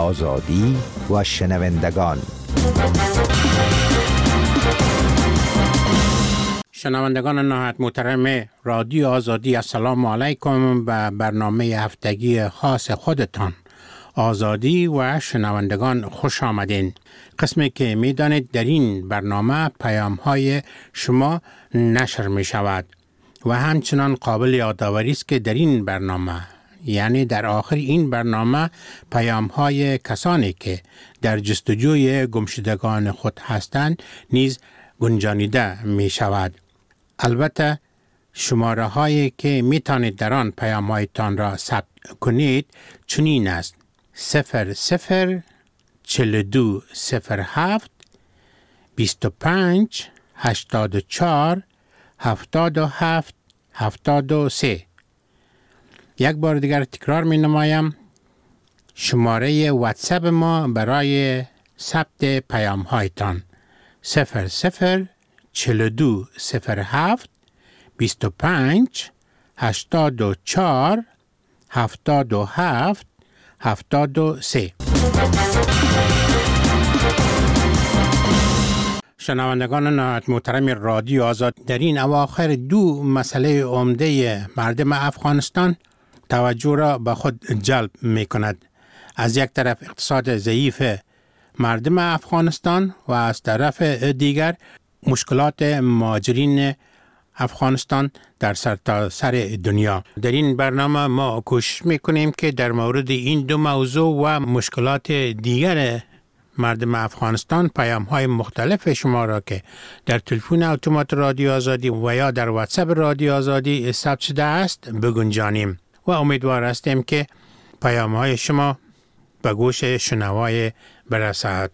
آزادی و شنوندگان. شنوندگان نهایت محترم رادیو آزادی، السلام علیکم به برنامه هفتگی خاص خودتان آزادی و شنوندگان خوش آمدین. قسمی که می دانید در این برنامه پیام های شما نشر می شود و همچنان قابل یادآوری است که در این برنامه، یعنی در آخر این برنامه، پیام های کسانی که در جستجوی گمشدگان خود هستند نیز گنجانیده می شود. البته شماره هایی که می توانید در آن پیام هایتان را ثبت کنید چنین است: 004207 25 84 77 73. یک بار دیگر تکرار می نمایم. شماره واتساپ ما برای ثبت پیام هایتان 004207 25 84 77 73. شنوندگان نهایت محترم رادیو آزاد، در این اواخر دو مسئله عمده مردم افغانستان توجه را به خود جلب می کند. از یک طرف اقتصاد ضعیف مردم افغانستان و از طرف دیگر مشکلات مهاجرین افغانستان در سرتاسر دنیا. در این برنامه ما کوشش میکنیم که در مورد این دو موضوع و مشکلات دیگر مردم افغانستان پیام های مختلف شما را که در تلفن اتومات رادیو آزادی و یا در واتساپ رادیو آزادی ثبت شده است بگنجانیم و امیدوار هستیم که پیام های شما به گوش شنوای برسد.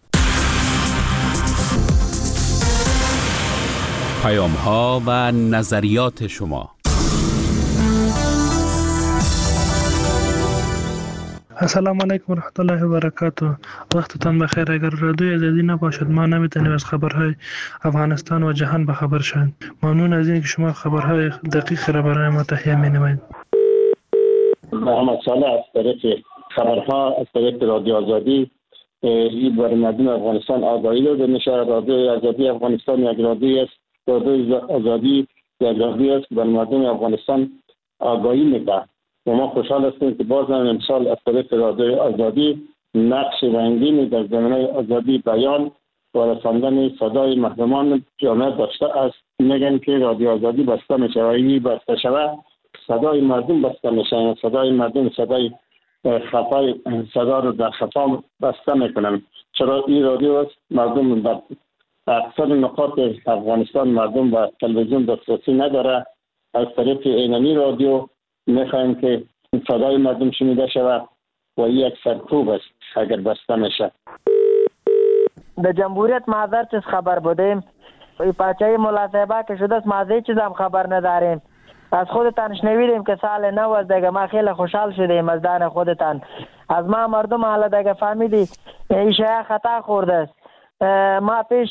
پیام ها و نظریات شما. السلام علیکم و رحمت الله و برکاته. وقتتان بخیر. اگر رادیو آزادی نباشد ما نمیتونیم از خبرهای افغانستان و جهان به خبر شویم. ممنون از اینکه شما خبرهای دقیق را برای ما تهیه می‌نمایید. محمد صالح از طریق خبرها از طریق رادیو آزادی این برای مردم افغانستان آگاهی داده میشه. رادیو آزادی افغانستان یک رادیو است. رادیو آزادی یک رادیو است که برای مردم افغانستان آگاهی میده و ما خوشحال هستیم که باز هم امسال از طریق رادیو آزادی نقش رنگینی در زمینه آزادی بیان و رساندن صدای مردمان جامعه داشته است. میگن که رادیو آزادی بسته میشه و این بسته شود صدای مردم بسته میشه. صدای مردم صدای خفای صدا رو در خفا بسته میکنن. چرا این رادیو است مردم در اکثر نقاط افغانستان مردم با تلویزیون دسترسی نداره. از طریق اینمی رادیو میخوایم که صدای مردم شنیده شود و این یک سرکوب است اگر بسته میشه. در جمهوریت مادر چیز خبر بودیم، پاچه ملاصحبه که شده است مازه چیز هم خبر نداریم. از خودتان شنویدیم که سال نو است دیگه. ما خیلی خوشحال شدیم از دان خودتان. از ما مردم حالا دیگه فهمیدی این شیعه خطا خورده است. ما پیش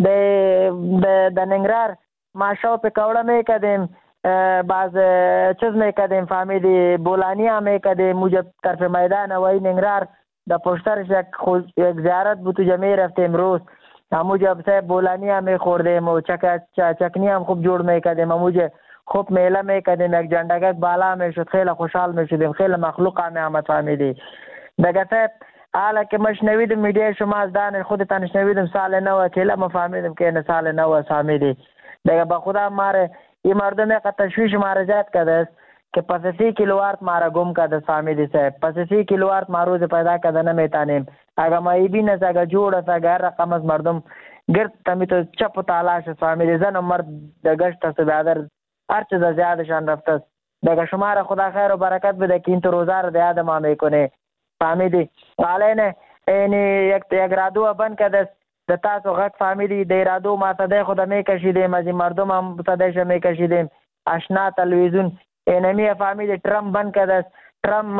در ننگرهار ماشا پکوړه میکردیم، باز چیز میکردیم، فهمیدی بولانی هم میکردیم. موجب طرف میدان وای ننگرهار در پشترش یک زیارت بود تو جمعه رفتیم روز. موجب صاحب بولانی هم میخوردیم و چکنی هم خوب جور میکردیم. موجب خوب میله میکردیم، یک جندگک بالا میشد، خیلی خوشحال میشدیم، خیلی مخلوق هم آمد. فهمیدی دیگه صاحب حالا که ما شنویدیم میډیا شما از دان خودتان شنویدیم سال نو کلا ما فهمیدیم که این سال نو فهمیدی دیگه. به خدا ماره این مردم یک تشویش ماره زیاد کرده است که پس 30 کیلووات ماره گم کرده است. فهمیدی صاحب پس 30 کیلووات ما روز پیدا کرده نمیتونیم. اگر ما ای بین است اگر جوړ است اگر رقم از مردم گرد تمی تو چپ و تالاش است. فهمیدی زن و مرد در گشت است بیادر هر چیز زیادشان رفته است دیگه. شما را خدا خیر و برکت بده که این تو روزه را یاد ما میکنه. فهمیدی حالا این یک رادیو بند کرده است د تاسو غږ. فهمیدی د رادیو ما صدای خود میکشیدیم، از این مردم هم صدایش میکشیدیم. آشنا تلویزیون اینمی فهمیدی ترام بند کرده است. ترام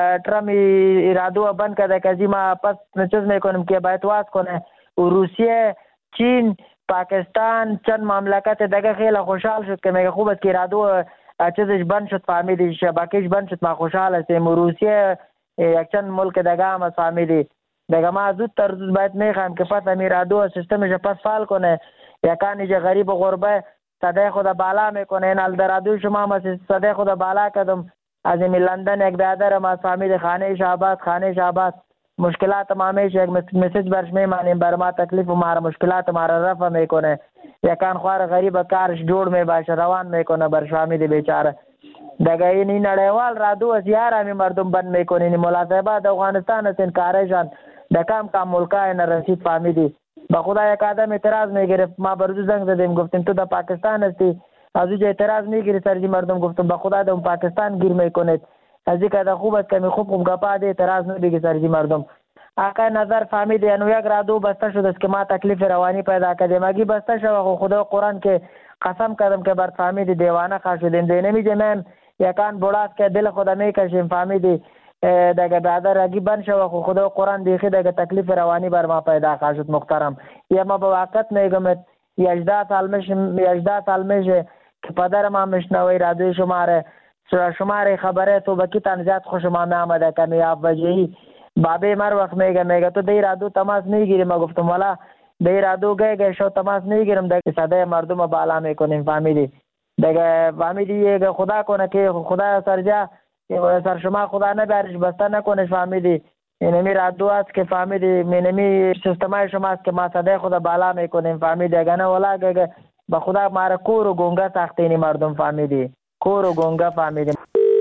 رادیو بند کرده که ما پس چیز میکنیم که باید واس کنه. و روسیه، چین، پاکستان چند مملکت دیگه خیلی خوشحال شد که میگه خوب است که رادیو چیزش بند شد. فهمیدی شبکهش بند شد. ما خوشحال هستیم. و روسیه یک چند ملک دیگه هم فهمیدی دیگه ما زودتر زود باید میخوایم که پس امیر رادیو سیستمش پس فعال کنه. یکانی که غریب و غربه صدای خود بالا میکنه. این الدرادو شما ما صدای خود بالا کردم از این لندن یک برادر ما فهمید خانه شعبات مشکلات ما همیشه یک مسیج برش میمانیم بر ما تکلیف و ما مشکلات ما را رفع میکنه. یکان خوار غریب کارش جوړ می باشه روان میکنه برش فهمید بیچاره. دیگه این نړیوال رادیو از یارمی مردم بند میکنه. این ملاصبات افغانستان است این کارشان د کم ملکای نرسید فهمیدی. با خدا یک آدم اعتراض میگرفت ما برزو زنگ زدیم گفتیم تو در پاکستان هستی از اینجا اعتراض میگیری سرجی مردم گفتم با خدا در پاکستان گیر میکنید از این که خوب است که خوب گپا ده اعتراض نمیگی سرجی مردم. آقا نظر فهمید یعنی یک رادیو بسته شده است که ما تکلیف روانی پیدا کردیم اگه بسته شد خدا قرآن که قسم کردم که بر فهمید دیوانه خواهد شدیم نمیجه من یکان بولاست که دل خدا میکشیم فهمیدی دیگه بعدا اگه بند شد خدا قرآن دیخی دیگه تکلیف روانی بر ما پیدا خواهد شد محترم. یا ما با وقت میگم 18 سال میشه که پدر ما مشنوی رادیو شماره خبره تو بکی تنزیات خوش ما آمده کمیاب وجهی بابی مر وقت میگه تو دی رادیو تماس میگیری. ما گفتم والا دی رادیو گه شو تماس میگیرم دیگه صدای مردم بالا میکنیم فهمیدی. دیگه فهمیدی خدا کنه که خدا سرجا سر شما خدا نبرش بسته نکنش فهمیدی. اینمی رادیو است که فهمیدی اینمی سیستمای شما است که ما صدای خدا بالا میکنیم فهمیدی. اگه نه والا که با خدا ما را کور و گونگه ساختینی مردم فهمیدی. کور و گونگه فهمیدی.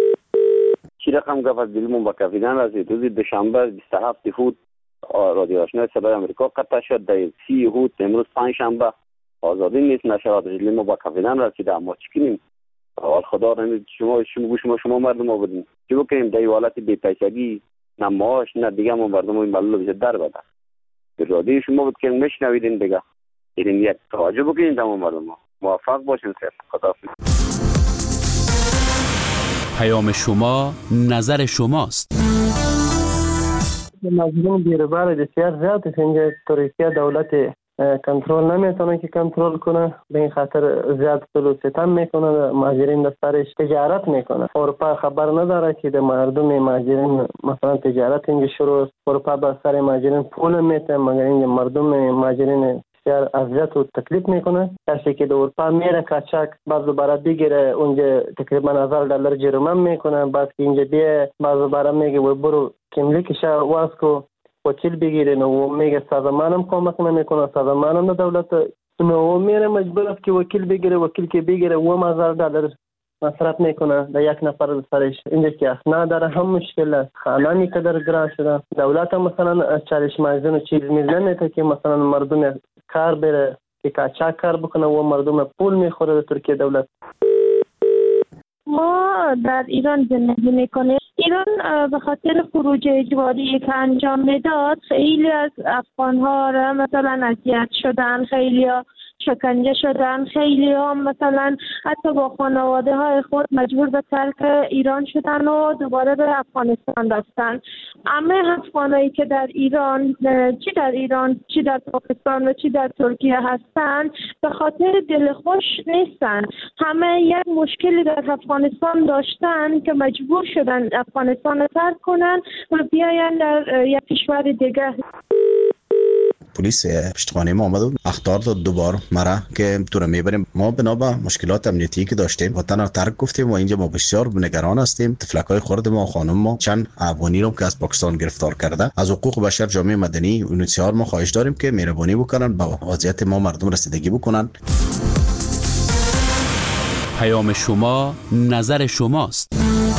چی رقم گفت از دلمون با کافیدن رسید. روز دوشنبه 27 فوت رادیو آشنای صدای آمریکا قطع شد. در 30 فوت امروز پنجشنبه آزادی نیست. نشرات دلمون با کافیدن رسید. اما چی کنیم؟ حال خدا را شما مردم ها بدیم چی بکنیم؟ در حالت بی‌پیسگی نه معاش نه دیگه ما مردم این بلو بشه در بده. رادیو شما بود که مشنویدین دیگه این یک توجه بکنین در مردم ها. موفق باشین. خدا حافظ. پیام شما نظر شماست. مظلوم بیروبار بسیار زیاد است. اینجا ترکیه دولت کنترل نمیتونه که کنترل کنه. به این خاطر زیاد ظلم و ستم میکنه. مهاجرین در سرش تجارت میکنه. اروپا خبر نداره که در مردم مهاجرین مثلا تجارت اینجا شروع است. اروپا به سر مهاجرین پول میته مگر اینجا مردم مهاجرین بسیار اذیت و تکلیف میکنه. کسی که در اروپا میره کاچاک بعد دوباره بگیره اونجا تقریبا $1000 جریمه میکنه. بعد که اینجا بیه بعد دوباره میگه و برو کملیکش واسکو وکیل بگیرین و میگه سازمانم کمک نمیکنه. سازمانم دولت نو میره مجبور است که وکیل بگیره. وکیل که بگیره $1000 مصرف میکنه در یک نفر سرش. اینجا که اسنا داره هم مشکل است. خانه میقدر گران شده. دولت مثلا چالش مازن و چیز نمیته که مثلا مردم کار بره که کاچاک کار بکنه و مردم پول میخوره در ترکیه دولت. ما در ایران زندگی میکنیم. ایران به خاطر خروج اجباری که انجام میداد خیلی از افغان‌ها را مثلا اذیت شدن، خیلی شکنجه شدن، خیلی هم مثلا حتی با خانواده های خود مجبور به ترک ایران شدن و دوباره به افغانستان رفتن. همه افغانایی که در ایران چی در پاکستان و چی در ترکیه هستند به خاطر دلخوش نیستن. همه یک مشکلی در افغانستان داشتن که مجبور شدن افغانستان رو ترک کنن و بیاین در یک کشور دیگه. پلیس پشتخانه ما آمد و اخطار داد دوبار مرا که تو رو میبریم. ما بنا به مشکلات امنیتی که داشتیم وطن رو ترک گفتیم و اینجا ما بسیار نگران هستیم. تفلکای خرد ما خانم ما چند افغانی رو که از پاکستان گرفتار کرده. از حقوق بشر جامعه مدنی و UNHCR ما خواهش داریم که مهربانی بکنن با وضعیت ما مردم رسیدگی بکنن. پیام شما نظر شماست.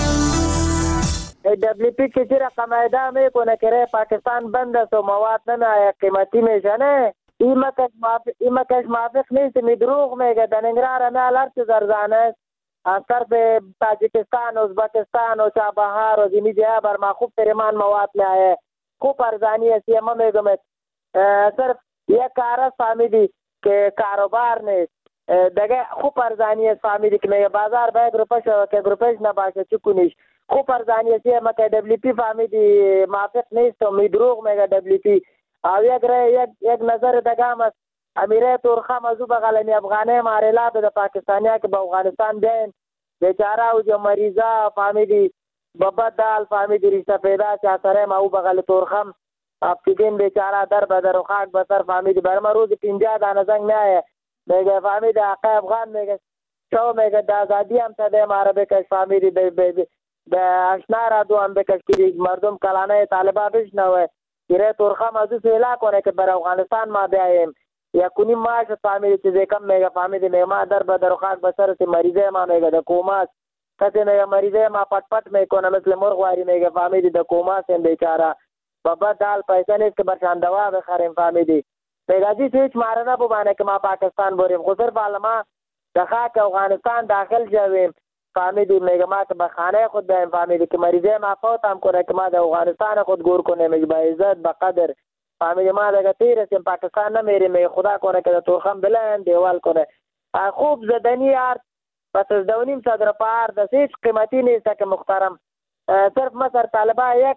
WP که چی رقم ایده میکنه که پاکستان بند است و مواد نمیآید قیمتی میشه نه. این مکش موافق نیست. می دروغ میگه. در ننگرهار همه الار چیز ارزان است. از طرف تاجیکستان و ازبکستان و چابهار و زمین جای بر ما خوب تریمان مواد میآید. خوب ارزانی است. ما میگم صرف یک کار است فهمیدی که کاروبار نیست. دیگه خوب ارزانی است فهمیدی که میگه بازار باید گروپش که گروپش نباشه چی کنیش. خوب ارزانی است. ما که WP فهمیدی موافق نیست و می دروغ میگه WP. او یک نظر دگام است. امیره تورخم از او بغلمی افغانه ماریلا به پاکستانیا که به افغانستان بیاین بیچاره او جو مریضا فهمیدی بابا دال فهمیدی رشته پیدا چه سره ما او بغل تورخم افتیدیم بیچاره در بدر و خاک بسر فهمیدی برای ما روزی 50 دانه زنگ میایه میگه فهمیدی آقای افغان میگه شو میگه د آزادی هم تده ماره بکش فهمیدی به اشنا را دو هم بکش که مردم کلانه طالبا بشنوه گیره ترخم از او سیلا کنه که بر افغانستان ما بیاییم یا کنی ما شد فهمیدی چیزی کم میگه فهمیدی میگه ما در بدر و خاک بسر سی مریضه ما میگه د کوماس کسی میگه مریضه ما پت پت میکنه مثل مرغواری میگه فهمیدی د کوماس هم بیچاره بابا دال پیسه نیست که برشان دوا بخریم فهمیدی میگه جی هیچ ماره نبوبانه که ما پاکستان بریم خود صرف حالا ما در خاک افغانستان داخل شویم فهمیدی میگه ما که به خانه خود بیایم فهمیدی که مریضه ما فوت هم کنه که ما در افغانستان خود گور کنیم میگه با عزت با قدر فهمیدی ما دیگه تیرسیم پاکستان نمیریم میگه خدا کنه که در ترخم بلند دیوال کنه خوب زدنی یار پس از 2.5 صدر پار دست هیچ قیمتی نیست که محترم صرف ما سر طالبا یک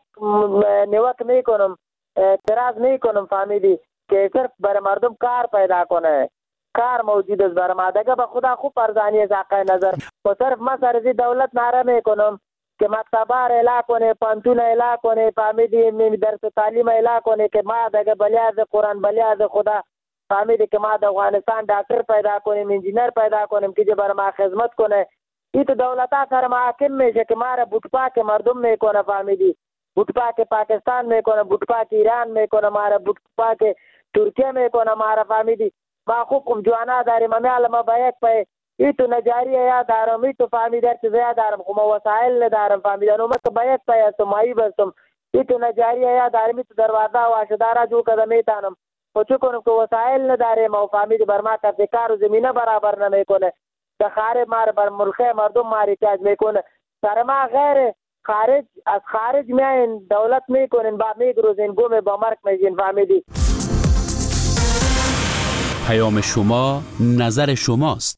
نیوک میکنم اعتراض میکنم فهمیدی که صرف برای مردم کار پیدا کنه کار موجود است برای ما دیگه به خدا خوب ارزانی است حق نظر و صرف ما سر دولت نعره میکنم که مکتبار اعلا کنه پانتون اعلا کنه فهمیدی درس تعلیم اعلا کنه که ما دیگه بلیاز قرآن بلیاز خدا فهمیدی که ما در افغانستان ډاکټر پیدا کنیم انجینر پیدا کنیم که برای ما خدمت کنه این تو دولت ها سر محاکم میشه که ما را بوتپاک مردم میکنه فهمیدی بوتپاک پاکستان میکنه بوتپاک ایران میکنه ما را بوتپاک ترکیه میکنه ما را فهمیدی ما خوب کم جوانا داریم امیال ما با یک پای ای تو نجاری یا دارم ای تو فهمیدی هر چیز یا دارم خب وسایل ندارم فهمیدی انو ما با یک پای هستم مایی بستم ای تو نجاری یا دارم ای تو دروازه واشدارا جو کده میتانم و چو کنم که وسایل نداریم و فهمیدی بر ما کسی کار و زمینه برابر نمیکنه که خارج مار بر ملخه مردم ما احتیاج میکنه سر ما غیر خارج از خارج میاین دولت میکنین با میگروزین گوم با مرک میگین فهمیدی پیام شما نظر شماست.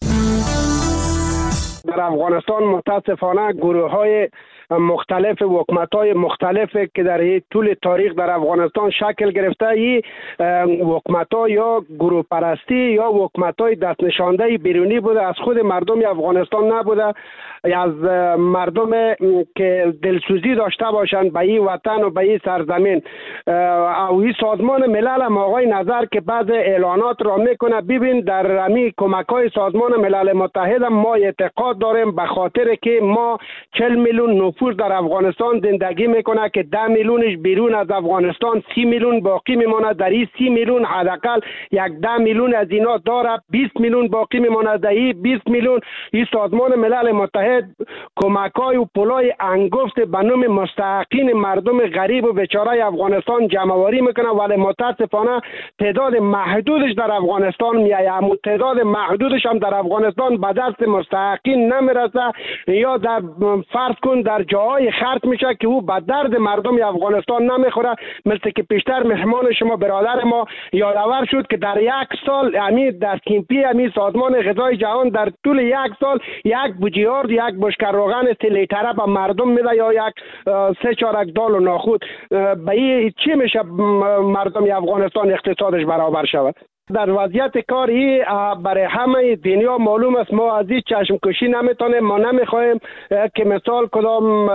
در افغانستان متاسفانه گروه های مختلف حکومت‌های مختلف که در طول تاریخ در افغانستان شکل گرفته ای حکومت‌ها یا گروه پرستی یا حکومت‌های دست نشانده بیرونی بوده از خود مردم افغانستان نبوده از مردم که دلسوزی داشته باشند به این وطن و به این سرزمین او این سازمان ملل هم آقای نظر که بعض اعلانات را میکنه ببین در امی کمک‌های سازمان ملل متحد ما اعتقاد داریم به خاطر که ما 40 میلیون نفوس در افغانستان زندگی میکنه که 10 میلیونش بیرون از افغانستان 30 میلیون باقی میماند در این 30 میلیون حداقل یک 10 میلیون از اینا داره 20 میلیون باقی میماند در این 20 میلیون این سازمان ملل متحد کمک‌های و پولای انگفت به نام مستحقین مردم غریب و بیچاره افغانستان جمع‌آوری میکنه ولی متاسفانه تعداد محدودش در افغانستان میایه اما تعداد محدودش هم در افغانستان به دست مستحقین نمیرسه یا در فرض کن در جاهای خرج میشه که او به درد مردم افغانستان نمیخوره مثل که پیشتر مهمان شما برادر ما یادآور شد که در یک سال در کیمپی سازمان غذای جهان در طول یک سال یک بوجیارد یک بشکه روغن 3 لیتره به مردم میده یا یک 3 چارک دال و ناخود به این چی میشه مردم افغانستان اقتصادش برابر شود در وضعیت کاری برای همه دنیا معلوم است ما از این چشم کشی نمیتونیم ما نمیخوایم که مثال کدام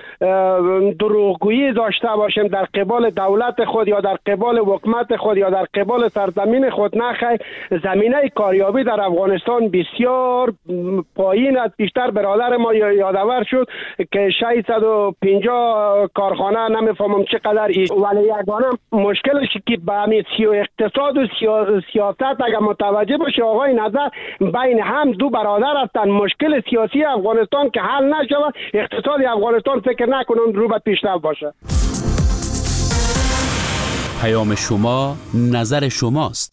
دروغگویی داشته باشیم در قبال دولت خود یا در قبال حکومت خود یا در قبال سرزمین خود نخیر زمینه کاریابی در افغانستان بسیار پایین است پیشتر برادر ما یادآور شد که 650 کارخانه نمیفهمم چقدر ولی یگانه مشکلش که به همین اقتصاد و سیاست اگر متوجه باشه آقای نظر بین هم دو برادر هستند مشکل سیاسی افغانستان که حل نشود اقتصاد افغانستان فکر نکنم رو به پیشرفت باشه پیام شما نظر شماست.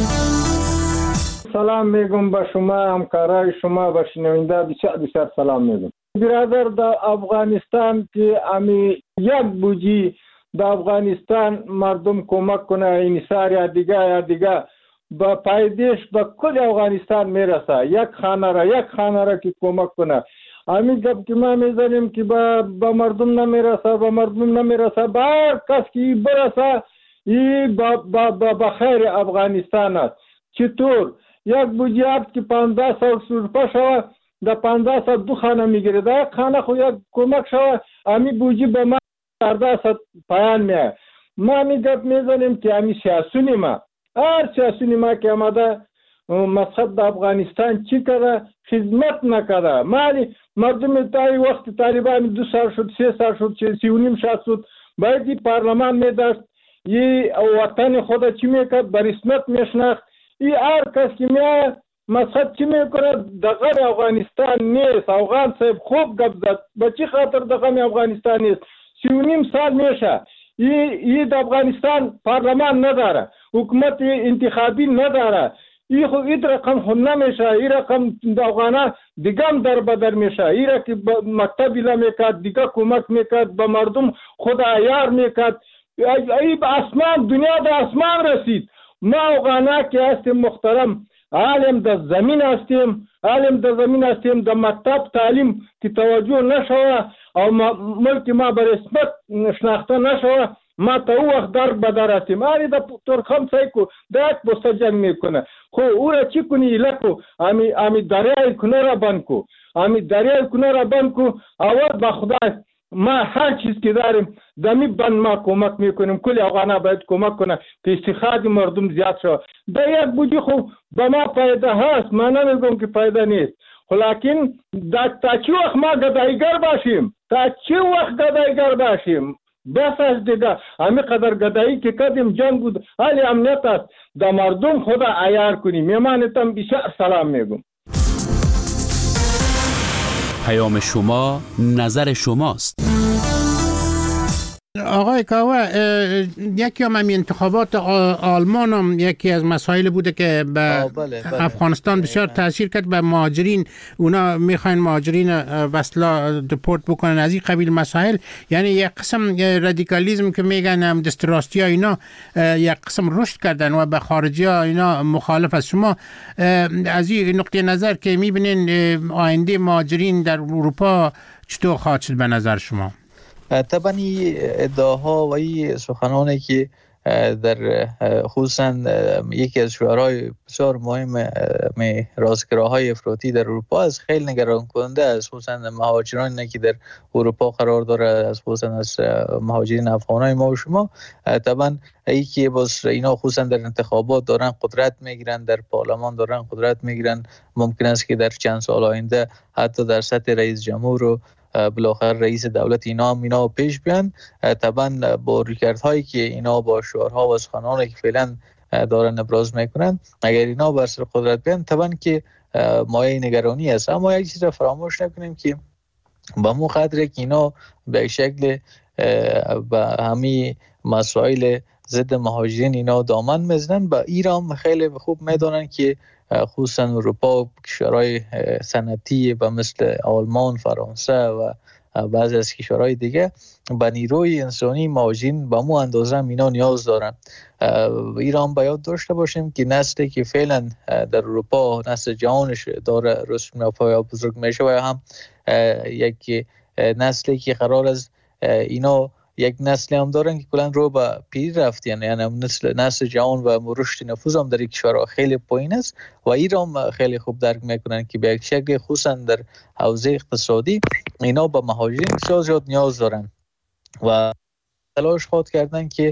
سلام میگم به شما همکارای شما و شنونده بسیار سلام میگم برادر در افغانستان که امی یک بوجی در افغانستان مردم کمک کنه این سال یا دیگه با پایدیش به کل افغانستان میرسه یک خانه را که کمک کنه همین گپ که ما میزنیم که با مردم نمیرسه با هر کس که برسه این با خیر افغانستان است چطور یک بودجه که 1500 روپیه شود در 1500 دو خانه میگیره در یک خانه خود یک کمک شود همین بودجه به ما 1400 پایان میاد ما میگپ میزنیم که همین سیاسونی ما هر سیاسونی ما که آمده مذهب افغانستان چی کرده خدمت نکرده مالی مردم تایی وقت طالبان 2 سال شد 3 سال شد 3.5 سال شد باید پارلمان میداشت یه وطن خود چی میکرد بر اسمت میشناخت ای هر کس که میاد مذهب چی میکنه دغه افغانستان نیست افغان صاحب خوب گپ زد به چی خاطر دغه افغانستان نیست 3.5 سال میشه ای افغانستان پارلمان نداره حکومت انتخابی نداره این رقم خود نمیشه این رقم افغانان دیگه هم در بدر میشه این را که مکتبی نمیکرد دیگه کمک میکرد به مردم خود عیار میکرد ای به اسمان دنیا در اسمان رسید ما افغانا که هستیم محترم عالم در زمین هستیم در مکتب تعلیم که توجه نشوه او ملک ما بر اسمت شناخته نشوه ما تا او وقت در بدر هستیم آری در ترخم سایکو در یک بسته جنگ میکنه خو او را چی کنی لکو امی دریای کنه را بند کو اول با خدای ما هر چیز که داریم دمی بند ما کمک میکنیم کلی افغانا باید کمک کنه که استخدام مردم زیاد شد در یک بودی خو به ما پیدا هست من نمیگم که پیدا نیست لیکن تا چی وقت ما گدایگر باشیم بس از دیگه همین قدر گدایی که کردیم جنگ بود حالی امنیت است در مردم خدا عیار کنیم میمانتم بسیار سلام میگم پیام شما نظر شماست. آقای کاوه یکی هم انتخابات آلمان هم یکی از مسائل بوده که به افغانستان بسیار تاثیر کرد به مهاجرین اونا میخواین مهاجرین وصلا دپورت بکنن از این قبیل مسائل یعنی یک قسم رادیکالیسم که میگن هم دستراستی ها اینا یک قسم رشد کردن و به خارجی ها اینا مخالف است شما از این نقطه نظر که میبینین آینده مهاجرین در اروپا چطور خواهد شد به نظر شما؟ طبعا ادعاها و این سخنانی که در خصوصا یکی از شعارهای بسیار مهم راستگراهای افراطی در اروپا از خیلی نگران کننده است خصوصا مهاجرانی که در اروپا قرار داره از خصوصا از مهاجرین افغانای ما و شما طبعا ای که باز اینا خصوصا در انتخابات دارن قدرت میگیرن در پارلمان دارن قدرت میگیرن ممکن است که در چند سال آینده حتی در سطح رئیس جمهور و بالاخره رئیس دولت اینا پیش بیان طبعا با ریکردهایی که اینا با شعارها و سخنانی که فعلا دارن ابراز میکنن اگر اینا بر سر قدرت بیان طبعا که مایه نگرانی است اما یک چیز را فراموش نکنیم که با مو قدر که اینا به شکل به همین مسائل ضد مهاجرین اینا دامن میزنن با ایران خیلی خوب میدونن که خصوصا اروپا کشورهای صنعتی به مثل آلمان، فرانسه و بعضی از کشورهای دیگه به نیروی انسانی مهاجرین به مو اندازه اینا نیاز دارن. ایران باید داشته باشیم که نسلی که فعلا در اروپا نسل جوانش داره رشد و بزرگ میشه و هم یک نسلی که قرار از اینا یک نسلی هم دارن که کلان رو به پیر رفت یعنی نسل جوان و رشد نفوذ هم در یک کشورها خیلی پایین است و ایران خیلی خوب درک میکنن که به یک شکل خصوصا در حوزه اقتصادی اینا به مهاجرین بسیار زیاد نیاز دارن و تلاش خود کردن که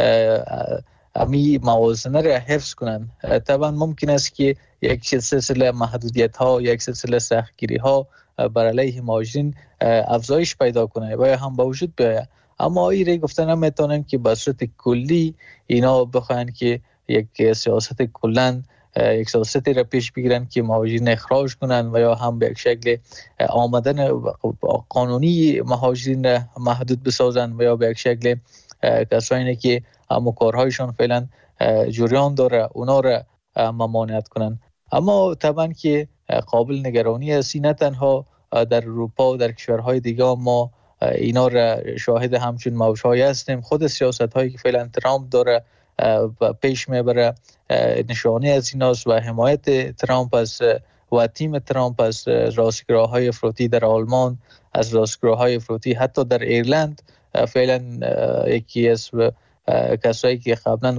امی موازنه را حفظ کنن. طبعا ممکن است که یک سلسله محدودیت ها یک سلسله سختگیری ها بر علیه مهاجرین افزایش پیدا کنه و هم با وجود بیاید اما ایره گفتن نمیتونن که به صورت کلی اینا بخواین که یک سیاست کلن یک سیاستی را پیش بگیرن که مهاجرین اخراج کنن و یا هم به یک شکل آمدن قانونی مهاجرین محدود بسازن و یا به یک شکل کسانی که کارهایشان فعلا جریان داره اونا را ممانعت کنن. اما طبعا که قابل نگرانی است نه تنها در اروپا و در کشورهای دیگه ما اینا را شاهد همچون موجهای هستیم. خود سیاست هایی که فعلا ترامپ داره پیش میبره نشانه از ایناست و حمایت ترامپ است و تیم ترامپ از راستگراهای افراطی در آلمان از راستگراهای افراطی حتی در ایرلند فعلا یکی از کسایی که قبلا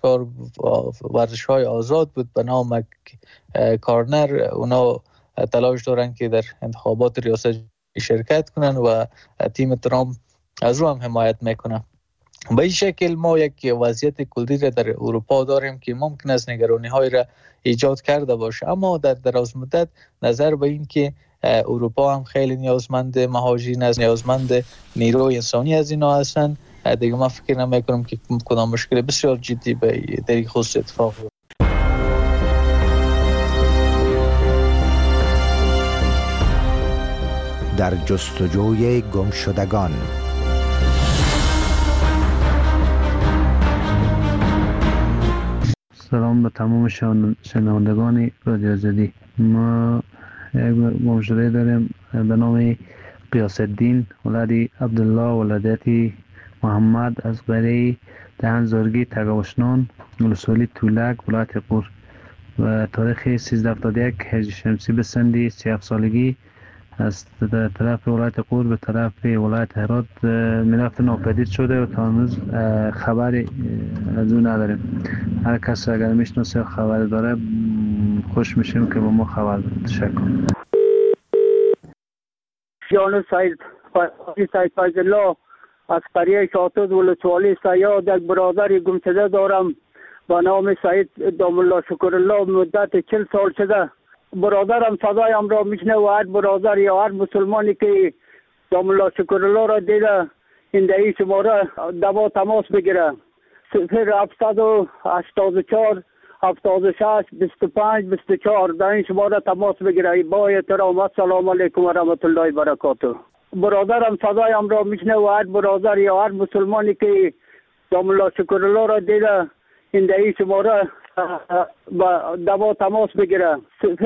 ورزش‌های آزاد بود به نام کارنر اونا تلاش دارن که در انتخابات ریاست شرکت کنن و تیم ترامپ از رو هم حمایت میکنه. به این شکل ما یک وضعیت کلی را در اروپا داریم که ممکن است نگرانی های را ایجاد کرده باشه، اما در دراز مدت نظر به این که اروپا هم خیلی نیازمند مهاجرین است، نیازمند نیروی انسانی از اینا هستند، دیگه من فکر نمی‌کنم که کدام مشکل بسیار جدی به در این خصوص اتفاق بیفته. در جستجوی گمشدگان. سلام به تمام شنوندگان رادیو آزادی. ما یک گمشده داریم به نام قیاس الدین ولدی عبدالله ولادتی محمد از قریه دهن زارگی تگاوشنان ولسوالی تولک ولایت قور و تاریخ 1371 هجری شمسی به سن 37 سالگی از طرف ولایت قور به طرف ولایت هرات میرفت ناپدید شده و تا هنوز خبری از اون نداریم. هر کس اگر میشناسه خبر داره خوش میشیم که با ما خبر بده. تشکر. جان سید فیض الله از قریه شاطد ولسوالی سیاد یک برادر گمشده دارم با نام سید دام الله شکر الله. مدت 40 سال شده برادرم صدایم را میشنه و هر برادر یا هر مسلمانی که دام الله شکر الله را دیده این دهی شماره دوا تماس بگیره 0784 76 25 24 در این شماره تماس بگیره. با احترام السلام علیکم و رحمت الله و برکاته. برادرم صدایم را میشنه و هر برادر یا هر مسلمانی که دام الله شکر الله را دیده این دهی شماره با دوا تماس بگیره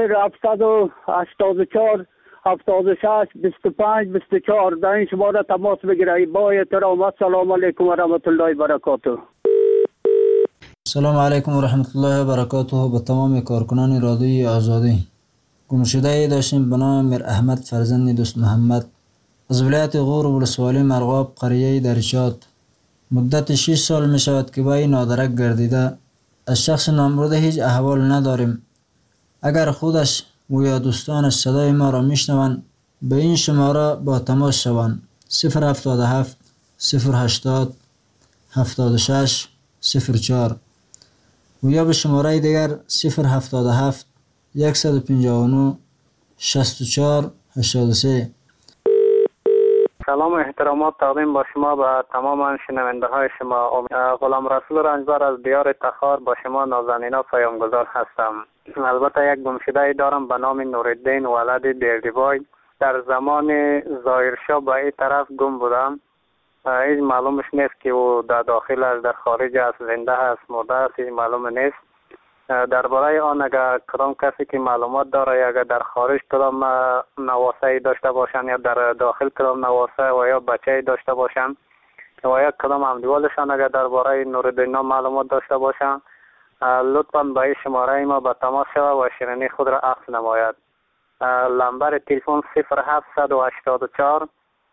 0784 76 25 24 در این شماره تماس بگیره. با احترام السلام علیکم و رحمت الله و برکاته. سلام علیکم و رحمت الله و برکاته. به تمام کارکنان رادیوی آزادی. گمشده داشتیم به نام میر احمد فرزند دوست محمد از ولایت غور ولسوالی مرغاب قریه درشاد. مدت 6 سال می شود که با این نادرک گردیده. از شخص نامبرده هیچ احوال نداریم. اگر خودش و یا دوستانش صدای ما را میشنوند به این شماره با تماس شوند 077 080 76 04 و یا به شماره دیگر 077 159 64 83. سلام و احترامات تقدیم با شما به تمام شنونده های شما. غلام رسول رنجبر از دیار تخار با شما نازنینا پیامگذار هستم. البته یک گمشده دارم به نام نورالدین ولد دیردیبای. در زمان ظاهرشاه به این طرف گم بودم. هیچ معلومش نیست که او در داخل است، در خارج است، زنده است، مرده است، هیچ معلوم نیست. درباره آن اگر کدام کسی که معلومات داره یا اگر در خارج کدام نواسه داشته باشن یا در داخل کدام نواسه و یا بچه داشته باشن و یا کدام همدیوالشان اگر درباره نورالدین معلومات داشته باشن لطفاً به این شماره ما به تماس شود و شیرینی خود را عکس نماید. نمبر تلفن 0784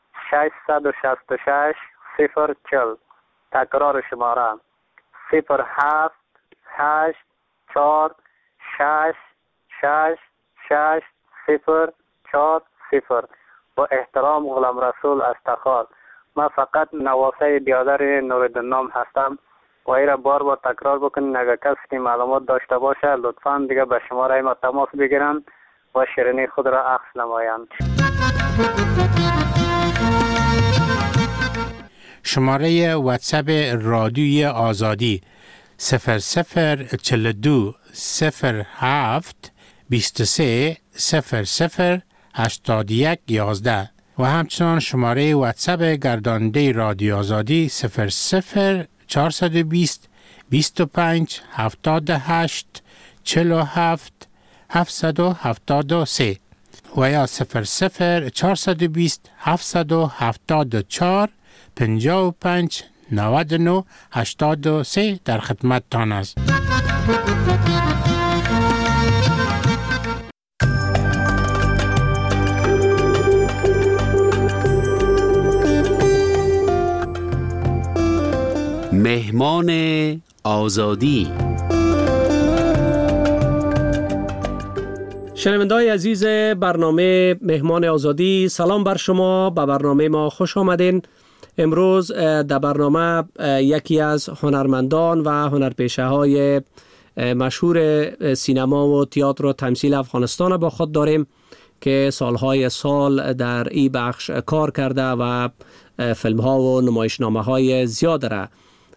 666 040. تکرار شماره 078 4 6 6 6 0 4 0. با احترام غلام رسول از تخار. من فقط نواسه بیادر نورالدین نام هستم و این را بار بار تکرار بکنین. اگر کسی که معلومات داشته باشه لطفاً دیگه به شماره ما تماس بگیرن و شیرینی خود را عکس نمایند. شماره واتساپ رادیوی آزادی 0042 07 23 00 81 11 و همچنان شماره واتساپ گرداننده رادیو آزادی 00 420 25 78 47 773 و یا 00 420 774 55 99 83 در خدمت تان است. مهمان آزادی. شنونده‌های عزیز برنامه مهمان آزادی، سلام بر شما. به برنامه ما خوش آمدین. امروز در برنامه یکی از هنرمندان و هنرپیشه های مشهور سینما و تئاتر و تمثیل افغانستان با خود داریم که سالهای سال در این بخش کار کرده و فیلم ها و نمایشنامه های زیاد را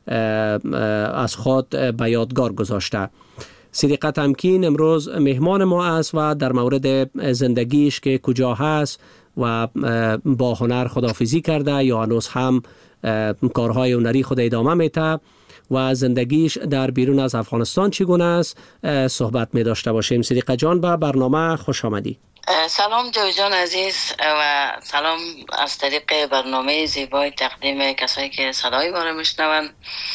از خود به یادگار گذاشته. صدیقه تمکین امروز مهمان ما است و در مورد زندگیش که کجا هست و با هنر خداحافظی کرده یا هنوز هم کارهای هنری خود ادامه میده و زندگیش در بیرون از افغانستان چگونه است صحبت می داشته باشیم. صدیقه جان به برنامه خوش آمدی. سلام جوی جان عزیز و سلام از طریق برنامه زیبای تقدیم کسایی که صدای ما رو میشنون.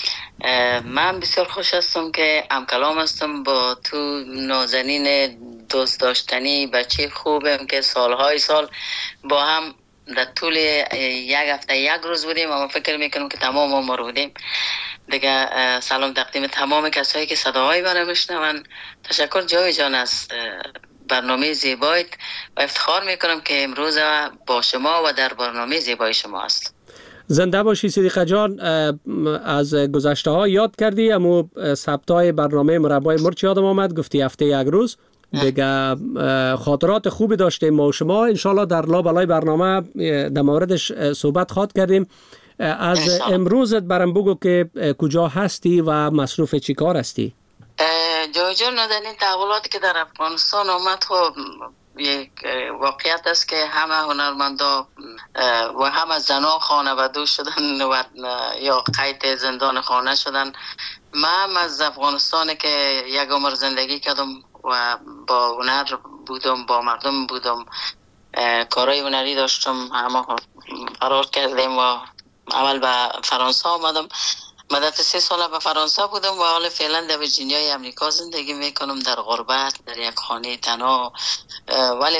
من بسیار خوش هستم که همکلام هستم با تو نازنین دوست داشتنی بچه خوبم که سالهای سال با هم در طول یک هفته یک روز بودیم و فکر میکنم که تمام ما رو بودیم دیگه. سلام تقدیم تمام کسایی که صداهای ما رو میشنون. تشکر جوی جان از برنامه زیبایت و افتخار میکنم که امروز با شما و در برنامه زیبای شما است. زنده باشی صدیقه جان. از گذشته ها یاد کردی اما ثبتای برنامه مربای مرچ یادم آمد، گفتی هفته یک روز دیگه. خاطرات خوبی داشتیم ما و شما. انشالله در لابلای برنامه در موردش صحبت خواهد کردیم. از امروزت برام بگو که کجا هستی و مصروف چی کار هستی؟ جوی جان در این تحولاتی که در افغانستان آمد خب یک واقعیت است که همه هنرمندا و همه زنها خانواده شدن و یا قید زندان خانه شدن. من از افغانستان که یک عمر زندگی کردم و با هنر بودم، با مردم بودم، کارهای هنری داشتم، همه فرار کردیم و اول به فرانسه آمدم. مدت 3 سال به فرانسه بودم و حالا فعلا در ویرجینیای امریکا زندگی میکنم، در غربت، در یک خانه تنها. ولی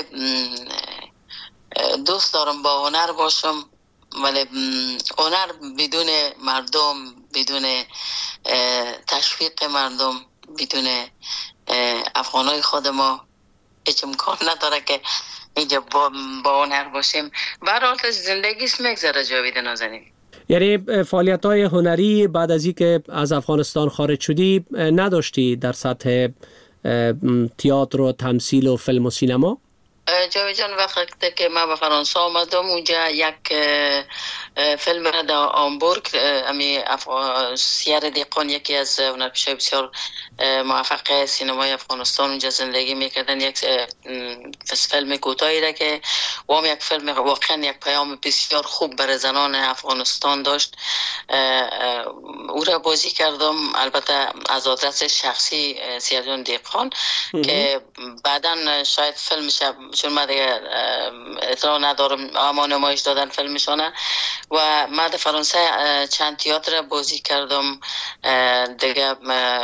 دوست دارم با هنر باشم، ولی هنر بدون مردم، بدون تشویق مردم، بدون افغانای خود ما هیچ امکان نداره که اینجا با هنر باشیم. برای زندگی میگذره جاوید نازنین. یعنی فعالیت‌های هنری بعد از اینکه از افغانستان خارج شدی نداشتی در سطح تئاتر و تمثیل و فیلم و سینما؟ جاوید جان وقتی که من به فرانسه آمدم اونجا یک فیلم را در آمبورگ، سیر دیقان یکی از هنرپیشه‌های بسیار موفق سینمای افغانستان اونجا زندگی میکردن، یک فیلم کوتاهی را که وام یک فیلم واقعا یک پیام بسیار خوب برای زنان افغانستان داشت. او را بازی کردم، البته از آدرس شخصی سیرجان دیقان که بعدا شاید فیلمش، چون من دیگه اطلاع ندارم، اما نمایش دادن فیلمشانه و من در فرانسه چند تئاتر بازی کردم دیگه.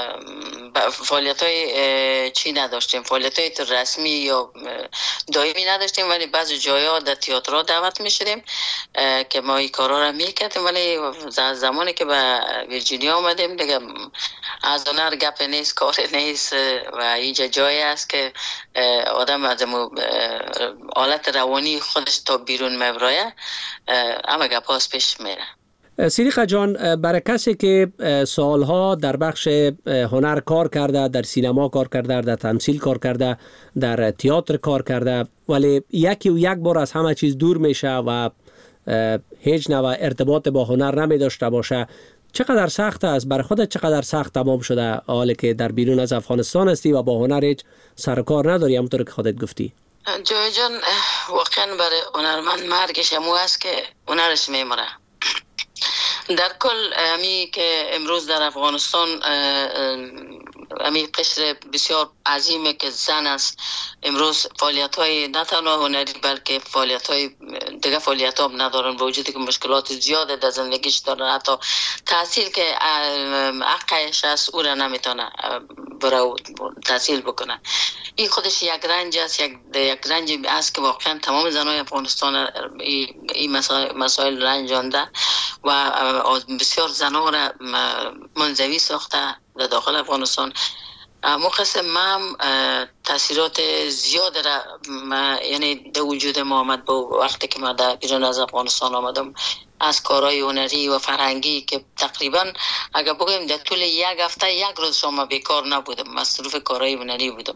فعالیت‌های چی نداشتیم، فعالیت‌های رسمی یا دائمی نداشتیم، ولی بعضی جاها در تئاترها دعوت می‌شدیم که ما این کارا رو می‌کردیم. ولی زمانی که به ویرجینیا آمدیم دیگه از هنر گپ نیست، کار نیست و اینجا جایی است که آدم از حالت روانی خودش تا بیرون میبره، اما گپاس پیش میره. صدیقه جان، برای کسی که سالها در بخش هنر کار کرده، در سینما کار کرده، در تمثیل کار کرده، در تئاتر کار کرده، ولی یکی و یک بار از همه چیز دور میشه و هیچ نوع ارتباط با هنر نمی داشته باشه، چقدر سخت است برای خودت؟ چقدر سخت تمام شده حالی که در بیرون از افغانستان هستی و با هنر هیچ سر کار نداری همونطور که خودت گفتی؟ جوی جان واقعا برای هنرمند مرگش همو است که هنرش میمره. در کل همی که امروز در افغانستان همی قشر بسیار عظیمه که زن است. امروز فعالیت‌های نه تنها هنری بلکه فعالیت‌های دیگه فعالیت‌ها هم ندارن، با وجودی که مشکلات زیاده در زندگیش دارن، حتی تحصیل که حقش است او را نمیتونه برای تحصیل بکنه. این خودش یک رنج است، یک رنج است که واقعا تمام زنای افغانستان این مسائل رنجانده و بسیار زنها را منزوی ساخته در داخل افغانستان. مقصد من تاثیرات زیاد را یعنی در وجود ما آمد با وقتی که من در ایران از افغانستان آمدم. از کارهای هنری و فرهنگی که تقریبا اگر بگویم در طول یک هفته یک روز شما بیکار نبودم، مصروف کارهای هنری بودم.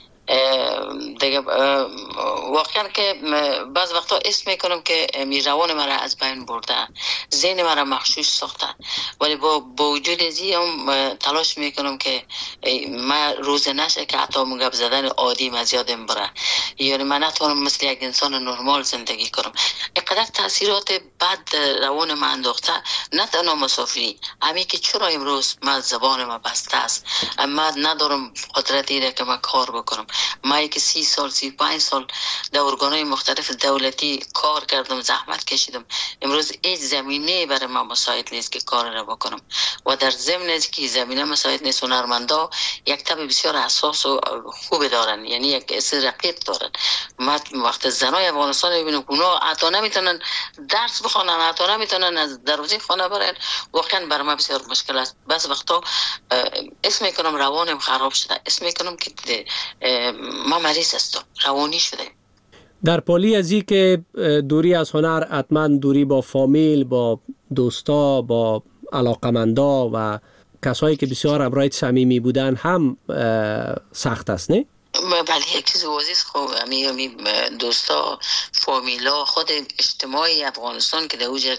دیگه واقعا که بعض وقتا اسم میکنم که روان مرا از بین برده، ذهن مرا مغشوش ساخته، ولی با وجود ازی هم تلاش میکنم که من روز نشه که حتی گپ زدن عادی من زیادم بره، یعنی من نتونم مثل یک انسان نرمال زندگی کنم. اینقدر تاثیرات بد روان من انداخته، نه تنها مسافری، همین که چرا امروز من زبان من بسته است، من ندارم قدرت ایره که من کار بکنم. من که 30 سال 35 سال در ارگان‌های مختلف دولتی کار کردم، زحمت کشیدم، امروز هیچ زمینه برای من مساعد نیست که کار را بکنم و در ضمن از که زمینه مساعد نیست، هنرمندا یک طبع بسیار حساس و خوب دارن، یعنی یک اصل رقیق دارن. ما وقت زنای افغانستان ببینم اونا حتی نمیتونن درس بخونن، حتی نمیتونن از دروازه خانه برن، واقعا برای من بسیار مشکل است. بس وقتا اسم میکنم روانم خراب شده، اسم میکنم که ما مریض هستم، روانی شده. در پالی از این که دوری از هنر حتما دوری با فامیل، با دوستا، با علاقمندا و کسایی که بسیار همراه صمیمی بودن هم سخت است، نه؟ بله، یک چیز واضح خوب همی دوستا، فامیلا، خود اجتماعی افغانستان که در اوجه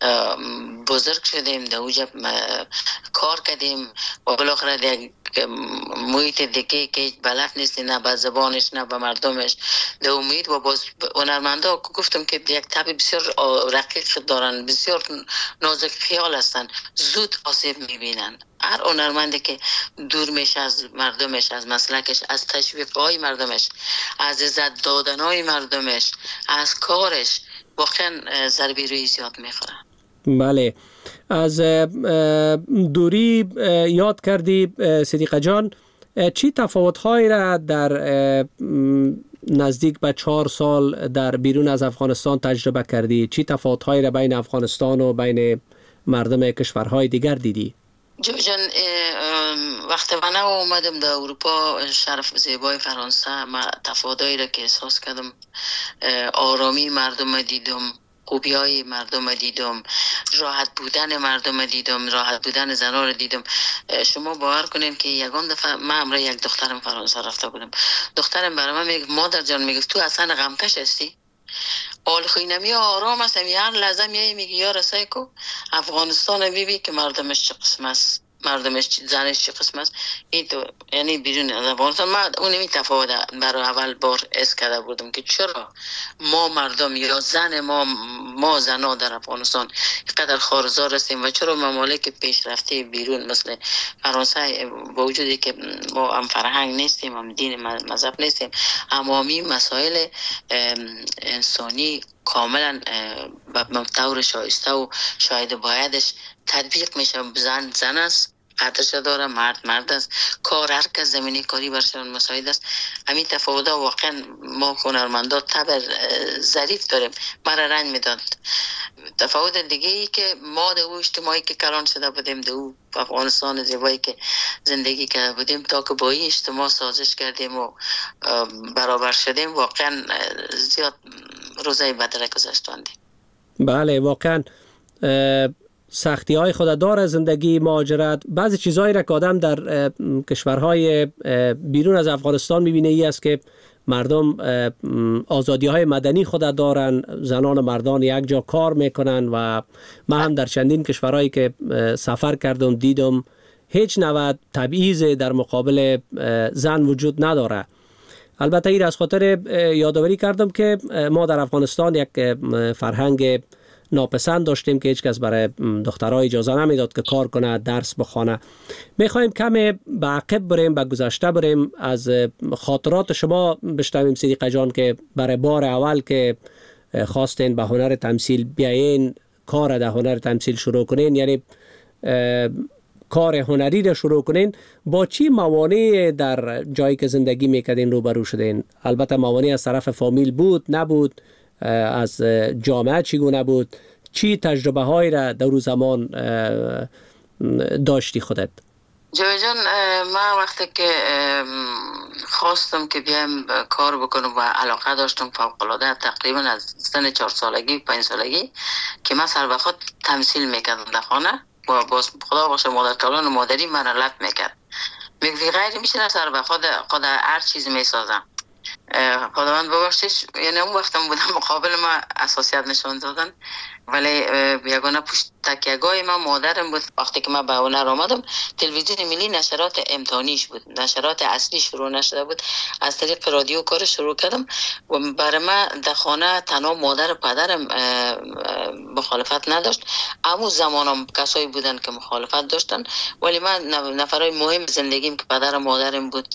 بزرگ شدیم، در اوجه کار کردیم و بالاخره در محیط دیگه که بلد نیستی، نه به زبانش نه به مردمش، در امید و باز هنرمندا گفتم که یک طبع بسیار رقیق دارن، بسیار نازک خیال هستن، زود آسیب میبینن. هر هنرمندی که دور میشه از مردمش، از مسلکش، از تشویق‌های مردمش، از عزت دادن‌های مردمش، از کارش، واقعا ضربه روی زیاد میخوره. بله، از دوری یاد کردی صدیقه جان، چی تفاوت‌هایی را در نزدیک به 4 سال در بیرون از افغانستان تجربه کردی؟ چی تفاوت‌هایی را بین افغانستان و بین مردم کشورهای دیگر دیدی؟ جان، وقتی من اومدم در اروپا، شرف زیبای فرانسه، من تفاوت‌هایی را که احساس کردم، آرامی مردم دیدم، خوبی‌های مردم دیدم، راحت بودن مردم دیدم، راحت بودن زنان رو دیدم. شما باور کنین که یگان دفعه من همراه یک دخترم فرانسه رفته بودم، دخترم برای من میگه مادر جان، میگه تو اصلا غمکش هستی؟ آل خوینمی آرام است، هر لحظه میگه یا رسای کو افغانستان بیبی که مردمش چه قسم است، مردمش زنش چه قسم است. این تو یعنی بیرون از افغانستان من اونمی تفاوت برای اول بار حس کرده بودم که چرا ما مردم یا زن ما زنا در افغانستان اینقدر خارزار هستیم و چرا ممالک پیشرفته بیرون مثل فرانسه با وجودی که ما هم فرهنگ نیستیم، هم دین مذهب نیستیم، اما مسائل انسانی کاملا به طور شایسته و شاید بایدش تطبیق میشه. زن است، قدرش داره، مرد است، کار هر کس زمینی کاری برشان مساعد است. همین تفاوت واقعا ما هنرمندا طبع ظریف داریم، مرا رنج میداد. تفاوت دیگه ای که ما در او اجتماعی که کلان شده بودیم، در او افغانستان زیبایی که زندگی کرده بودیم، تا که با این اجتماع سازش کردیم و برابر شدیم، واقعا زیاد روزای بدره گذشتاندیم. بله، واقعا سختی های خود داره زندگی، مهاجرت، بعضی چیزهایی را که آدم در کشورهای بیرون از افغانستان میبینه ای است که مردم آزادی های مدنی خود دارن، زنان و مردان یک جا کار میکنن و من هم در چندین کشورهایی که سفر کردم دیدم هیچ نوع تبعیض در مقابل زن وجود نداره. البته این از خاطر یادآوری کردم که ما در افغانستان یک فرهنگ ناپسند داشتیم که هیچ کس برای دخترها اجازه نمیداد که کار کنه، درس بخونه. میخوایم کمی به عقب بریم، به گذشته بریم، از خاطرات شما بشنویم صدیقه جان که برای بار اول که خواستین به هنر تمثیل بیاین، کار در هنر تمثیل شروع کنین، یعنی کار هنری را شروع کنین، با چی موانعی در جایی که زندگی میکردین روبرو شدین؟ البته موانعی از طرف فامیل بود، نبود؟ از جامعه چگونه بود؟ چی تجربه هایی را در اون زمان داشتی خودت؟ جوی جان، من وقتی که خواستم که بیایم کار بکنم و علاقه داشتم فوق‌العاده، تقریبا از سن 4 سالگی 5 سالگی که من سر به خود تمثیل میکردم در خانه و باز خدا باشه مادر کلان و مادری من علت میکرد، میگه غیر میشه سر به خود هر چیز میسازم. خداوند ببخشش، یعنی اون وقتم بودم مقابل ما اساسیت نشون دادن، ولی یگانه پشت تکیه‌گاه من مادرم بود. وقتی که من به هنر آمدم تلویزیون ملی نشرات امتحانیش بود، نشرات اصلی شروع نشده بود، از طریق رادیو کار شروع کردم و برای من در خانه تنها مادر و پدرم مخالفت نداشت. اما زمانم کسایی بودن که مخالفت داشتن، ولی من نفرای مهم زندگیم که پدر و مادرم بود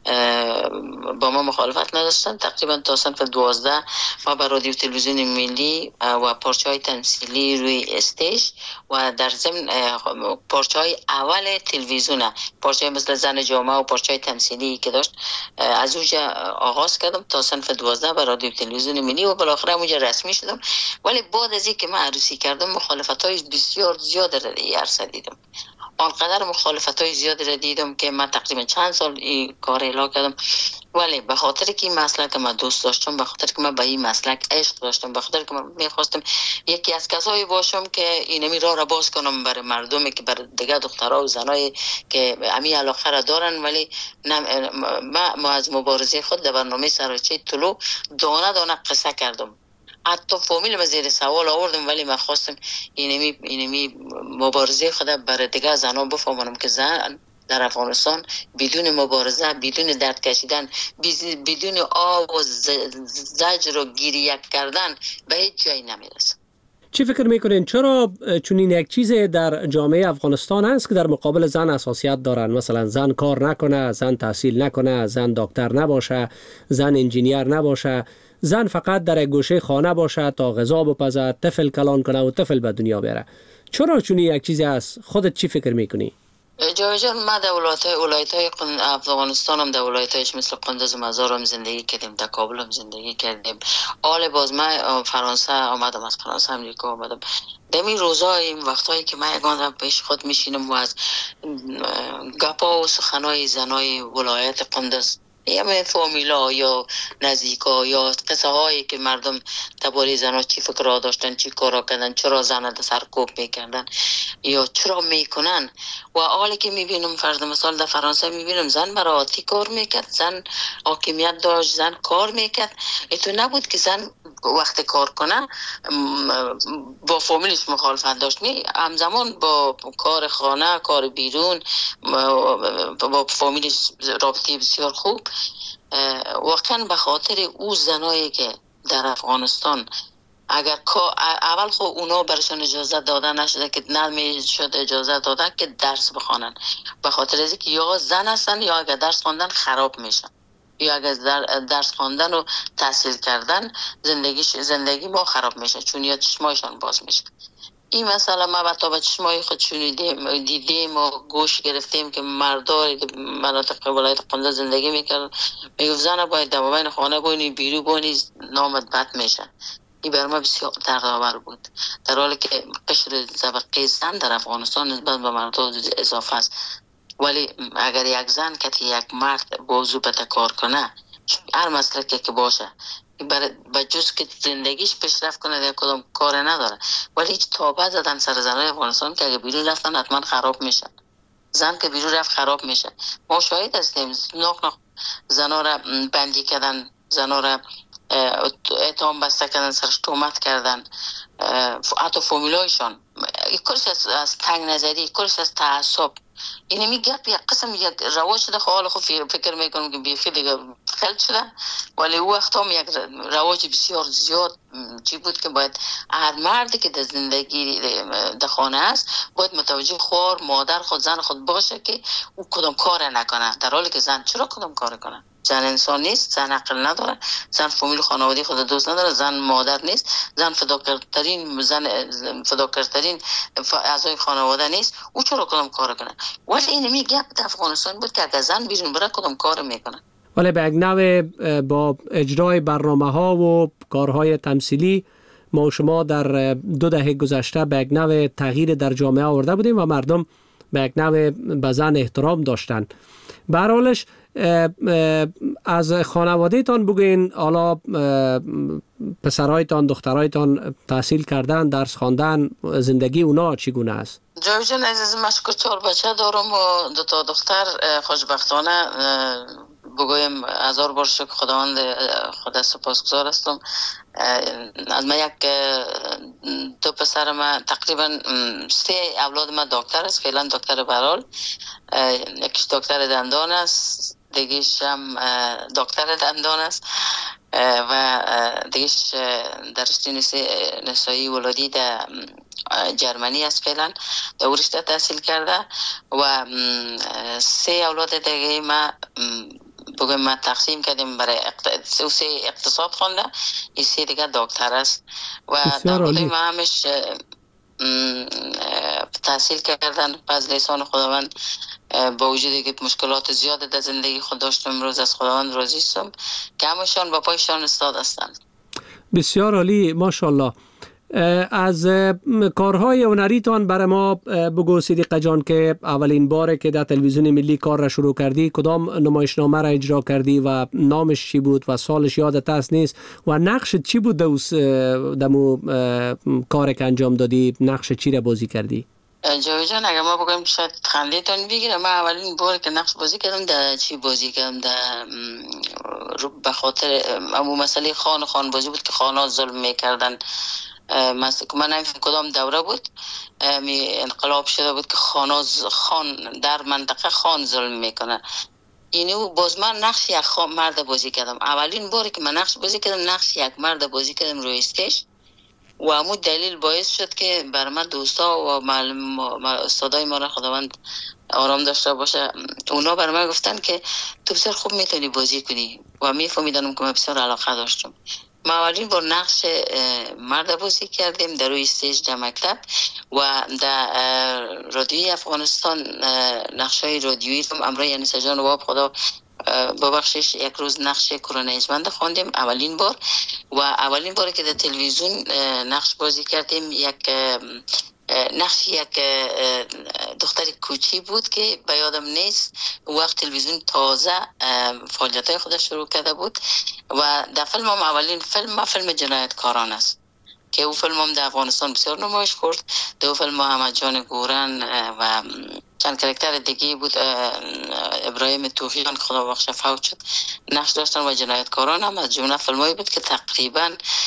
با ما مخالفت نداشتن. تقریبا تا صنف 12 ما به رادیو تلویزیون ملی و پارچه‌های تمثیلی روی استیج و در ضمن پارچه‌های اول تلویزیون، پارچه‌های مثل زن جامعه و پارچه‌های تمثیلی که داشت، از اونجا آغاز کردم تا صنف 12 به رادیو تلویزیون ملی و بالاخره اونجا رسمی شدم. ولی بعد از اینکه من عروسی کردم مخالفت‌های بسیار زیاد را دیدم. آنقدر مخالفت‌های زیاد را دیدم که من تقریبا چند سال این کار اعلام کردم، ولی به خاطر که این مسلک من دوست داشتم، به خاطر که من به این مسلک عشق داشتم، به خاطر که من میخواستم یکی از کسایی باشم که اینمی راه را باز کنم برای مردمی که برای دیگه دخترها و زنایی که امی علاقه را دارن. ولی ما از مبارزه خود در برنامه سراچه طلوع دانه دانه قصه کردم، حتی فامیل ما زیر سوال آوردم، ولی من خواستم اینمی مبارزه خود برای دیگه زنان بفهمونم که زن در افغانستان بدون مبارزه، بدون درد کشیدن، بدون آب و زجر و گریه کردن به هیچ جایی نمیرسه. چی فکر میکنین چرا چنین یک چیز در جامعه افغانستان هست که در مقابل زن حساسیت دارن؟ مثلا زن کار نکنه، زن تحصیل نکنه، زن دکتر نباشه، زن انجینیر نباشه، زن فقط در گوشه خانه باشه تا غذا بپزه، طفل کلان کنه و طفل به دنیا بیاره. چرا چنین یک چیزی هست؟ خودت چی فکر میکنی؟ جان، ما در ولایت‌های افغانستان هم در ولایت‌هایش مثل قندوز و مزار هم زندگی کردیم، در کابل هم زندگی کردیم. حال باز من فرانسه آمدم، از فرانسه امریکا آمدم. دمی روزا این وقتایی که من یگان پیش خود میشینم و از گپا و سخنای زنای ولایت قندوز یا فامیلا یا نزدیکا یا قصه هایی که مردم درباره زنها چی فکر را داشتن، چی کارا کردن، چرا زن در سرکوب میکردن یا چرا میکنن، و حالی که میبینم فرض مثال در فرانسه میبینم زن براتی کار میکرد، زن حاکمیت داشت، زن کار میکرد. تو نبود که زن وقت کار کنه با فامیلش مخالفت داشت، می همزمان با کار خانه، کار بیرون، با فامیلش رابطه بسیار خوب. واقعا به خاطر او زنایی که در افغانستان اگر اول خب اونا برشان اجازه داده نشده که نمیشد اجازه داده که درس بخوانن، به خاطر از اینکه یا زن هستن یا اگر درس خواندن خراب میشن، یا اگر درس خواندن و تحصیل کردن زندگی ما خراب میشه، چون یا چشمایشان باز میشه. این مسئله ما با تا به چشمای خود دیدیم و گوش گرفتیم که مردای مناطق ولایت قندوز زندگی میکردن، میگفت زن باید در خانه بونی، بیرو بونی، نامت بد میشه. این بر ما بسیار دردآور بود، در حالی که قشر طبقه زن در افغانستان نسبت به مردان اضافه است. ولی اگر یک زن که یک مرد بازو بده کار کنه، هر مسلکی که باشه، به جز که زندگیش پیشرفت کنه در کدام کار نداره، ولی هیچ تابه زدن سر زنای افغانستان که اگه بیرون رفتن حتما خراب میشن. زن که بیرون رفت خراب میشه. ما شاهد هستیم ناخ زنا را بندی کردن، زنا را اتهام بسته کردن، سرش تهمت کردن، حتی فامیلایشان. کارش از تنگ نظری، کارش از تعصب. اینه میگه یک قسم یک رواج شده، حالا خب فکر میکنم که بیخی دیگه خلط شده، ولی او وقت هم یک رواج بسیار زیاد چی بود که باید هر مردی که در زندگی در خانه است باید متوجه خور مادر خود زن خود باشه که او کدام کار نکنه، در حالی که زن چرا کدام کار کنه؟ زن انسان نیست، زن عقل نداره، زن فامیل خانوادگی خود دوست نداره، زن مادر نیست، زن فداکارترین اعضای خانواده نیست، او چرا کدام کار کنه؟ ولی این میگه در افغانستان بود که اگر زن بیرون بره کدام کار میکنه. ولی به یک نوع با اجرای برنامه‌ها و کارهای تمثیلی ما شما در 2 دهه گذشته به یک نوع تغییر در جامعه آورده بودیم و مردم به یک نوع به زن احترام داشتن. به هر حالش از خانواده تان بگین، حالا پسرایتان دخترایتان تحصیل کردن، درس خواندن، زندگی اونا چگونه است؟ جاوید جان عزیز، من 4 بچه دارم و 2 تا دختر. خوشبختانه بگویم 1000 بار شکر خداوند خدا سپاسگزار هستم. از من 2 پسر من تقریبا 3 اولاد من دکتر است. فعلا دکتر برال، یکیش دکتر دندان است، دیگه‌ش هم دکتر دندان است و دیگه‌ش در رشته نسایی ولادی در جرمنی است. فعلا در رشته تحصیل کرده و 3 اولاد دیگه ما بگویم ما تقسیم کردیم برای 3 اقتصاد خونده، این 3 دیگه دکتر است و در واقع ما همش تحصیل کردن پس لیسان خداوند. با وجودی که مشکلات زیاده در زندگی خود داشتم، امروز از خداوند راضی هستم که همشان با پایشان استاد هستند. بسیار عالی، ماشاءالله. از کارهای هنریتان برای ما بگو صدیقه جان که اولین باره که در تلویزیون ملی کار را شروع کردی کدام نمایشنامه را اجرا کردی و نامش چی بود و سالش یادت است نیست و نقشت چی بود دمو کار که انجام دادی؟ نقش چی را بازی کردی؟ جاوید جان اگر ما بگم شاید خندیتون بگیره، من اولین بار که نقش بازی کردم در چی بازی کردم در به خاطر امو مسئله خان بازی بود که خانها ظلم میکردن. من نمیفهم کدام دوره بود انقلاب شده بود که خان در منطقه خان ظلم میکنه. اینو باز من نقش یک مرد بازی کردم. اولین باری که من نقش بازی کردم نقش یک مرد بازی کردم روی استیج و همون دلیل باعث شد که بر من دوستا و استادای ما را خداوند آرام داشته باشه، اونا بر من گفتن که تو بسیار خوب میتونی بازی کنی و میفهمیدم که من بسیار علاقه داشتم. ما اولین بار نقش مرد بازی کردیم در روی استیج در مکتب و در رادیوی افغانستان نقشای رادیویی هم امرای انیسه جان و خدا ببخشش یک روز نقش کرونیزمند خواندیم اولین بار و اولین باری که در تلویزیون نقش بازی کردیم یک دختر کوچی بود که به یادم نیست، وقت تلویزیون تازه فعالیت‌های خودش شروع کرده بود و در فیلم هم اولین فیلم جنایتکاران است که او فیلم هم در افغانستان بسیار نمایش خورد. دو فیلم احمد جان گورن و چند کرکتر دیگه بود، ابراهیم توفیقان که خدا بخشه فوت شد نقش داشتن و جنایتکاران هم از جمله فیلمایی بود که تقریبا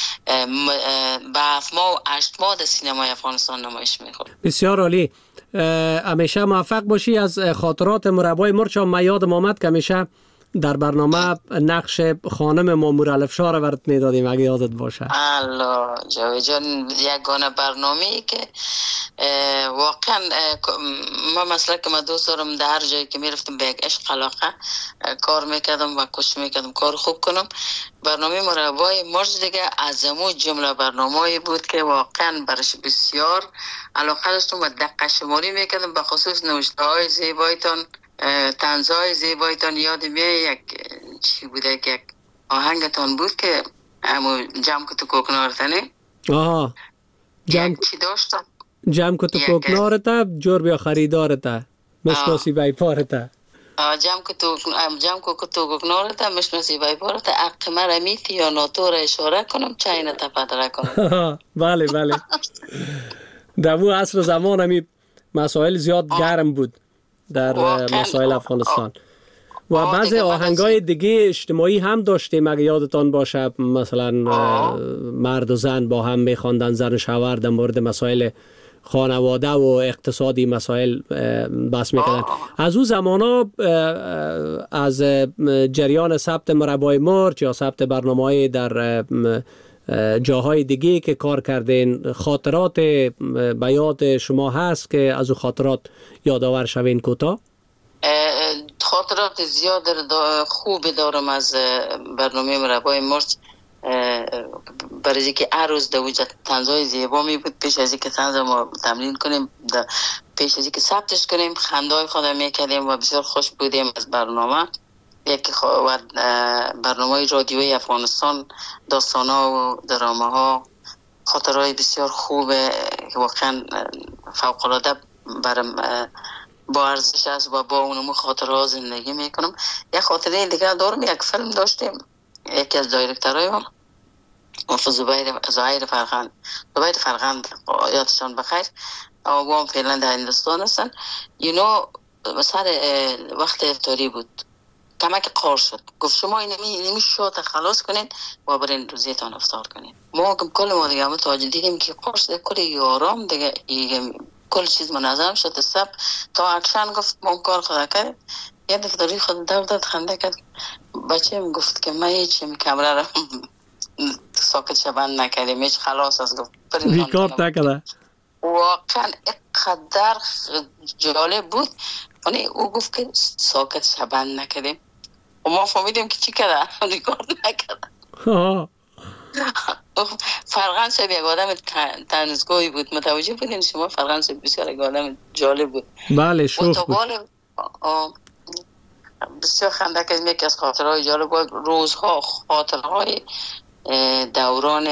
به 7 ماه و 8 ماه در سینمای افغانستان نمایش می‌خورد. بسیار عالی، همیشه موفق باشی. از خاطرات مربای مرچا ما یادم آمد که همیشه در برنامه نقش خانم مامور الفشا را برات میدادیم اگه یادت باشه. الله جاوید جان، یگانه برنامه‌ای که واقعا ما مثلا که ما دوست دارم در هر جایی که میرفتم به یک عشق علاقه کار میکردم و کوشش میکردم کار خوب کنم. برنامه مربای مرچ دیگه از امو جمله برنامه‌ای بود که واقعا برش بسیار علاقه داشتم و دقیق شماری میکردم، به خصوص نوشته‌های زیبایتان، طنزهای زیبایتان. یاد میاد یک چی بوده که یک آهنگتان بود که همو جمع که تو کوکنارتنه. آها، چی داشتم؟ جمع که تو کوکنارتا جور بیا خریدارتا مشناسی بای پارتا. جمع که تو کوکنارتا مشناسی بای پارتا. اقمه را میتی یا ناتو را اشاره کنم چاینه تا پدره کنم. بله بله. در اون عصر زمان همی مسائل زیاد گرم بود در مسائل افغانستان و بعضی آهنگای دیگه اجتماعی هم داشتیم اگه یادتان باشه، مثلا مرد و زن با هم میخواندن، زن و شوهر در مورد مسائل خانواده و اقتصادی مسائل بحث میکردن. از اون زمانا از جریان ثبت مربای مرچ یا ثبت برنامه‌های در جاهای دیگه که کار کردین، خاطرات به یاد شما هست که از اون خاطرات یادآور شوین کوتاه؟ خاطرات زیاد خوب دارم از برنامه مربای مرچ، برای که هر روز در وجود طنزهای زیبا می بود. پیش از اینکه طنز ما تمرین کنیم، پیش از اینکه ثبتش کنیم خنده‌های خودم میکردیم و بسیار خوش بودیم از برنامه. یکی برنامه رادیوی افغانستان، داستان‌ها و درامه‌ها، خاطرهای بسیار خوبه که واقعا فوق‌العاده برام با ارزش است و با اونم خاطرها زندگی میکنم. یک خاطره دیگه دارم، یک فیلم داشتیم، یکی از دایرکترهای ما زهیر فرغند یادشان بخیر، و هم فعلا در هندوستان هستن. سر وقت افطاری بود، کمک قار شد، گفت شما اینمی شات خلاص کنین و برین روزیتان افطار کنین. ما کل ما دیگه متوجه دیدیم که قار شده، کل یارام دیگه کل چیز منظم شد. سب تا اکشن گفت ما کار خدا کرد، یه دفتری خود داد خنده کرد. بچه هم گفت که من هیچی کمره را ساکت شبند نکردیم، هیچ خلاص از گفت بیکار نکرده. واقعا اقدر جالب بود. او گفت که ساکت شبند نکردیم و ما فهمیدیم که چی کرده، ریکارد نکرده. فرغند صاحب یک آدم تنزگوی بود، متوجه بودین شما؟ فرغند صاحب بسیار یک آدم جالب بود. بله شوخ بود. بسیار خنده کردیم. یکی از خاطرهای جالب بود روزها خاطرهای دوران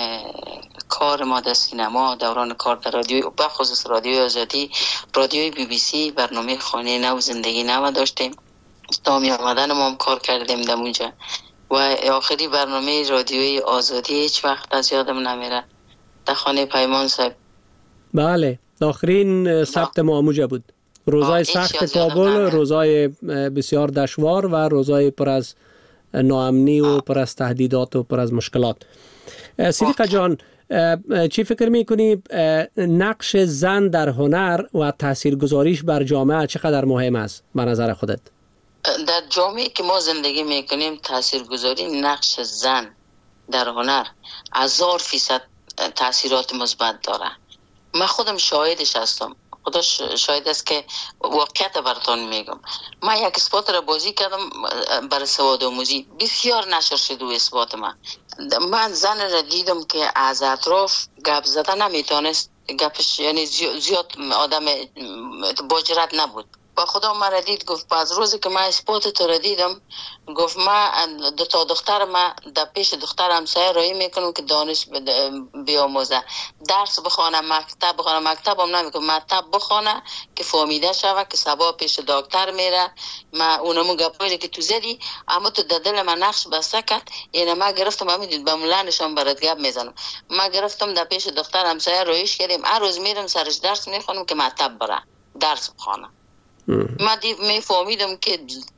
کار ما در سینما، دوران کار در رادیوی، بخصوص رادیوی آزادی، رادیوی BBC، برنامه خانه نو زندگی نو داشتیم. تا می آمدن ما هم کار کردیم در اونجا و آخری برنامه رادیوی آزادی هیچ وقت از یادم نمیره، در خانه پیمان صاحب. بله آخرین ثبت ما اونجا بود. روزای سخت کابل، روزای بسیار دشوار و روزای پر از ناامنی و پر از تهدیدات و پر از مشکلات. صدیقه جان، چی فکر میکنی نقش زن در هنر و تاثیرگذاریش بر جامعه چقدر مهم است به نظر خودت؟ در جامعه که ما زندگی میکنیم تاثیرگذاری نقش زن در هنر 1000% تاثیرات مثبت داره. من خودم شاهدش هستم، خدا شاید است که واقعیت براتون میگم. من یک اسپات را بازی کردم برای سواد آموزی، بسیار نشر شد و اسپات من زن را دیدم که از اطراف گپ زدن نمیتونست، گپش یعنی زیاد آدم با جرأت نبود. با خدا مرا دید، گفت از روزی که من اسپات تو را دیدم، گفت من دو تا دختر من در پیش دختر همسایه رایی میکنم که دانش بیاموزه، درس بخوانه، مکتب بخوانه، مکتب هم نمیکنم، مکتب بخوانه که فهمیده شوه که سبا پیش دکتر میره. من اونمون گپایی که تو زدی اما تو در دل من نقش بسته کرد. اینه من گرفتم، همین به مولانشان برات گپ میزنم، من گرفتم در پیش دختر همسایه رایش کردیم، هر روز میرم سرش درس میخونم که مکتب بره درس بخوانه. من میفهمیدم که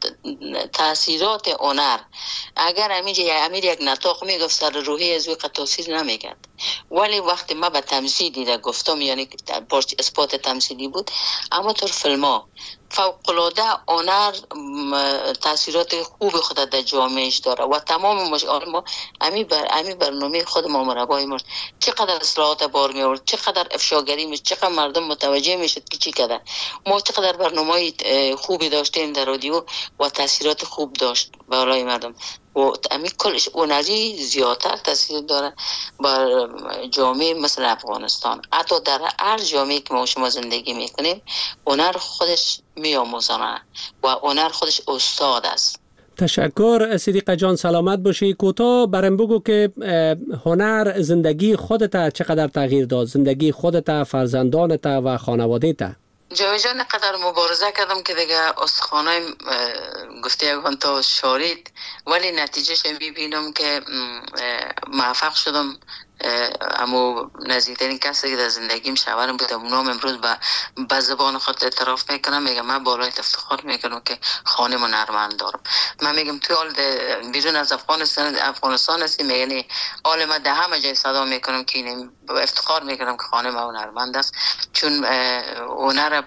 تاثیرات هنر، اگر امیر یک نطاق میگفت سر روحی از وی تاثیر نمیکرد، ولی وقتی من به تمثیلی را گفتم، یعنی اسپات تمثیلی بود، اما تو فیلم ها فوق‌العاده هنر تاثیرات خوب خود در جامعهش داره و تمام ما امی برنامه خود ما مربای مرد چقدر اصلاحات بار می آورد، چقدر افشاگری می، چقدر مردم متوجه میشد که چی کرده. ما چقدر برنامه خوبی داشتیم در رادیو و تاثیرات خوب داشت بالای مردم و امی کلش اونری زیادتر تاثیر داره بر جامعه مثل افغانستان. حتی در هر جامعه که ما شما زندگی میکنیم هنر خودش میآموزانه و هنر خودش استاد است. تشکر صدیقه جان، سلامت باشی. کوتاه برام بگو که هنر زندگی خودت چقدر تغییر داد، زندگی خودت، فرزندانت و خانواده‌ت؟ جان قدر مبارزه کردم که دیگه استخوانای گفته یکان تا شارید، ولی نتیجهش میبینم که موفق شدم. اما نزدیکترین کسی که در زندگیم شوهرم بود، اونم امروز به زبان خود اعتراف میکنم، میگم من بالای افتخار میکنم که خانه هنرمند دارم. من میگم توی حال بیرون از افغانستان هستی، میگن حال من در همه جای صدا میکنم که این افتخار میکنم که خانه من هنرمند است، چون هنر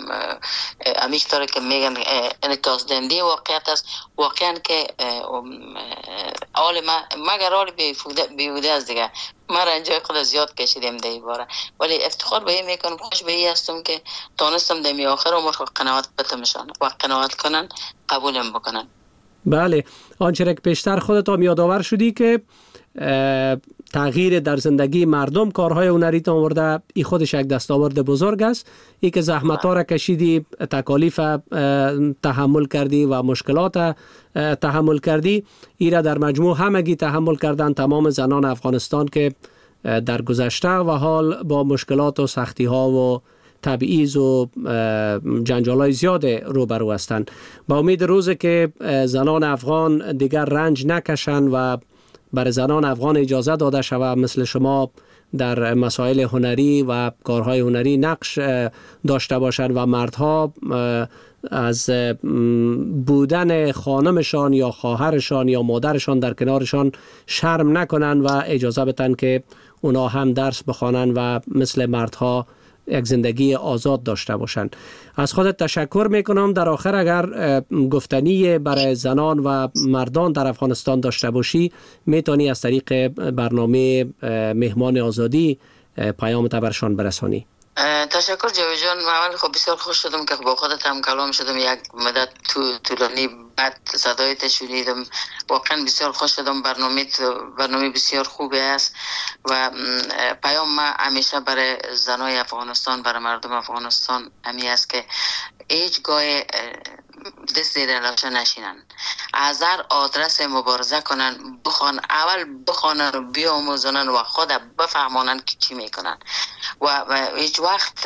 همیشه طوری که میگن انعکاس دهنده واقعیت است. واقعا که حال من مگر حال بیهوده است دیگه، من رنجای خود زیاد کشیدم در این باره، ولی افتخار به این میکنم، خوش به این هستم که تانستم دمی آخر عمر قناعت بتمشان و قناعت کنن، قبولم بکنن. بله، آنچه که پیشتر خودت هم یادآور شدی که تغییر در زندگی مردم، کارهای هنری تا آورده، این خودش یک دستاورد بزرگ است. ای که زحمت‌ها را کشیدی، تکالیف تحمل کردی و مشکلات تحمل کردی، ای را در مجموع همگی تحمل کردن تمام زنان افغانستان که در گذشته و حال با مشکلات و سختی‌ها و تبعیض و جنجال‌های زیاد روبرو هستند. با امید روزی که زنان افغان دیگر رنج نکشند و بر زنان افغان اجازه داده شود مثل شما در مسائل هنری و کارهای هنری نقش داشته باشند و مردها از بودن خانمشان یا خواهرشان یا مادرشان در کنارشان شرم نکنند و اجازه بدن که اونا هم درس بخوانند و مثل مردها یک زندگی آزاد داشته باشند. از خودت تشکر میکنم. در آخر اگر گفتنی برای زنان و مردان در افغانستان داشته باشی میتونی از طریق برنامه مهمان آزادی پیامت برشان برسانی. تشکر جاوید جان. من خب بسیار خوش شدم که با خودت هم کلام شدم، یک مدت طولانی بعد صدایت شنیدم. واقعا بسیار خوش شدم. برنامه بسیار خوبی است و پیام ما همیشه برای زنای افغانستان، برای مردم افغانستان همی است که هیچ گاه دست زیر لاشه نشینن، از هر آدرس مبارزه کنن، اول بخوانن و بیاموزنن و خود بفهمانن که چی میکنن و هیچ وقت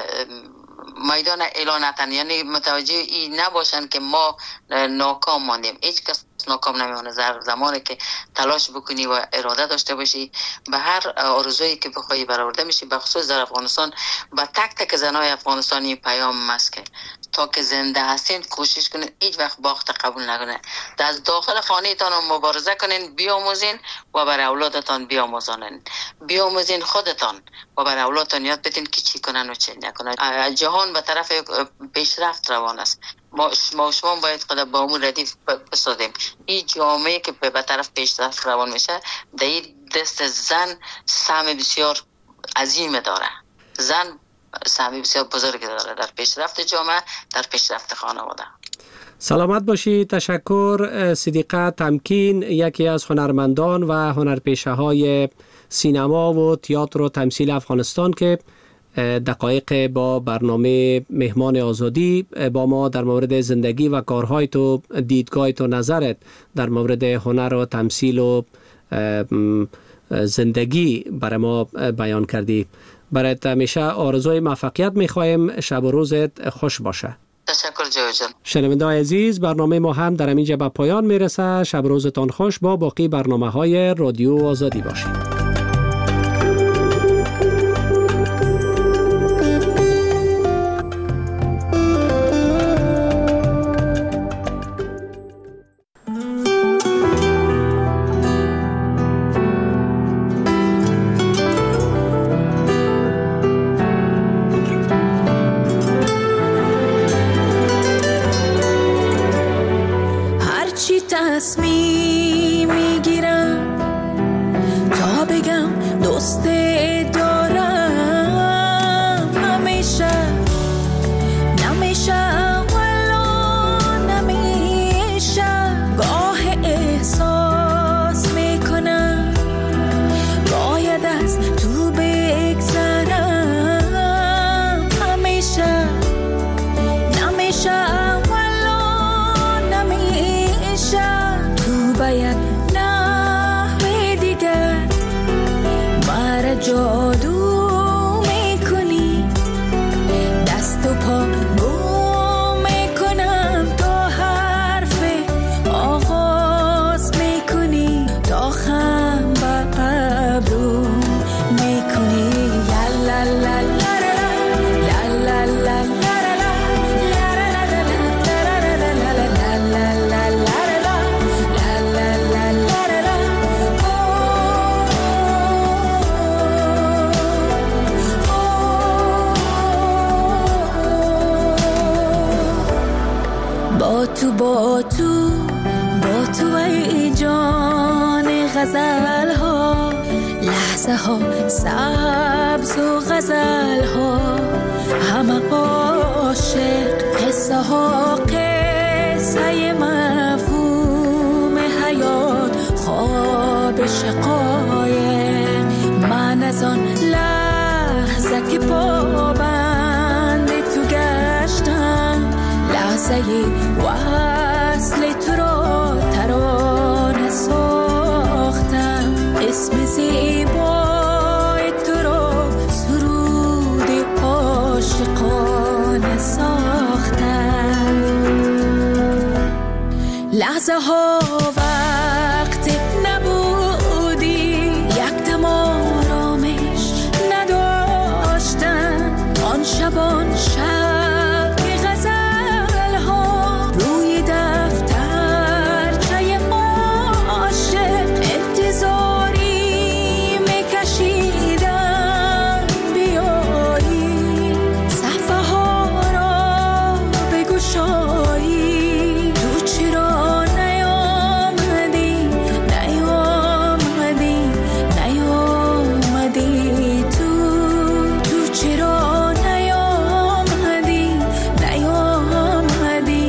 میدان اعلان نکنن، یعنی متوجه این نباشن که ما ناکام ماندیم. هیچ کس ناکام نمیمونه. زمانی که تلاش بکنی و اراده داشته باشی به هر آرزویی که بخوای برآورده میشی. به خصوص در افغانستان با تک تک زنای افغانستانی پیام است که تا که زنده هستین کوشش کنین هیچ وقت باخت قبول نکنین. از داخل خانه تان مبارزه کنین، بیاموزین و بر اولادتان بیاموزانین، بیاموزین خودتان و بر اولادتان یاد بدین که چی کنن و چی نکنن. جهان به طرف پیشرفت روان است. ما شما باید خود با امور ردیف بسازیم. این جامعه که به طرف پیشرفت روان میشه در این دست زن سهم بسیار عظیم داره. زن سهمی بسیار بزرگی داره در پیشرفت جامعه، در پیشرفت خانواده. سلامت باشی. تشکر. صدیقه تمکین یکی از هنرمندان و هنرپیشه های سینما و تئاتر و تمثیل افغانستان که دقایق با برنامه مهمان آزادی با ما در مورد زندگی و کارهای تو، دیدگاه تو، نظرت در مورد هنر و تمثیل و زندگی برای ما بیان کردی. برایت همیشه آرزوی موفقیت میخوایم. شب و روزت خوش باشه. تشکر جاوید جان. شنونده‌های عزیز، برنامه ما هم در اینجا به پایان میرسه. شب و روزتان خوش. با باقی برنامه‌های رادیو آزادی باشید. تصمیم میگیرم تا بگم دوست دارم، همیشه نمیشه ولا نمیشه. گاه احساس میکنم باید از تو بگذرم، همیشه نمیشه باید نحوه دیگر مرا جادو میکنی، دست و پا گم میکنم تا حرف آغاز میکنی، تا خم به ابرو میکنی. لا لا لا لا لا لا با تو ای جان غزل ها، لحظه ها سبز و غزل ها، همه عاشق، قصه ها قصه مفهوم حیات، خواب شقایق. من از آن لحظه که پابند تو گشتم، لحظه وصل تو را ترانه ساختم، اسم زیبای تو را سرود عاشق لحظه ها وقت نبودی، یک دم آرامش نداشتن. آن شبان شب غزل ها روی دفتر چای عاشق انتظاری میکشیدن بیایی، صفحه ها را بگشایی. تو چرا نیامدی نیامدی نیامدی، تو چرا نیامدی نیامدی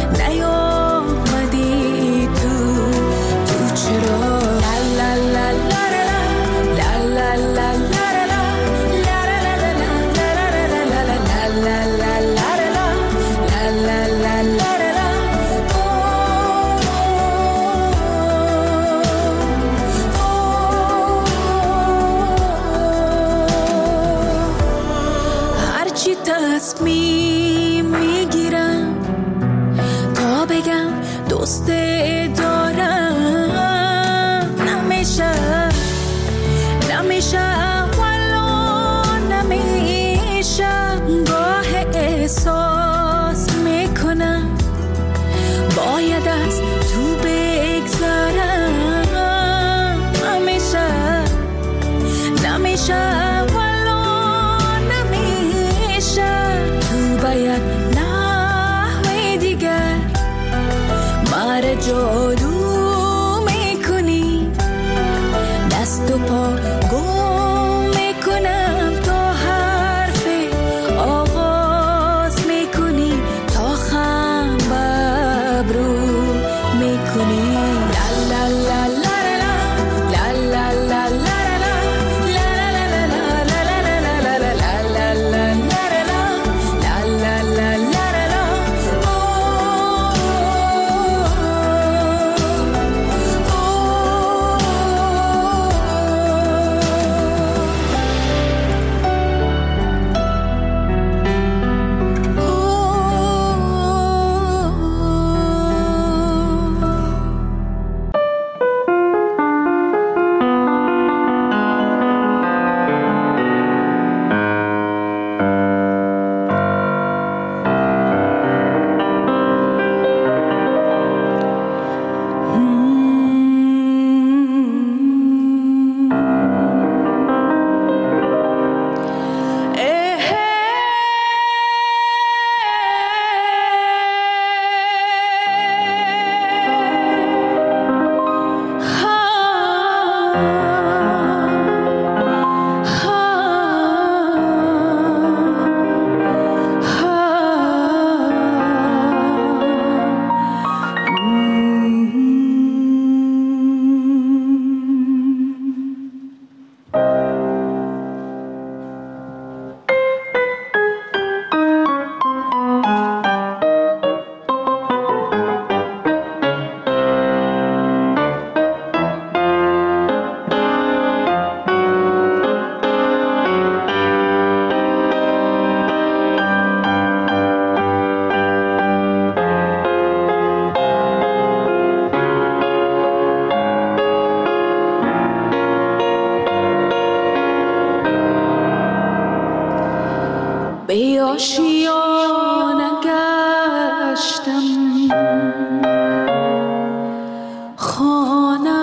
نیامدی، تو چرا لا لا لا لا لا لا لا هرچی تصمیم میگیرم تا بگم دوست دارم، نمیشه والا نمیشه. گاه احساس میکنم باید از تو بگذارم، نمیشه والا نمیشه. تو باید نحوی دیگر مره جادو میکنی، دست و پا گم میکنم تا حرف آغاز میکنی، تا خم ببرو میکنی. لا لا لا لا لا لا لا لا به آشیانه گشتم، خانه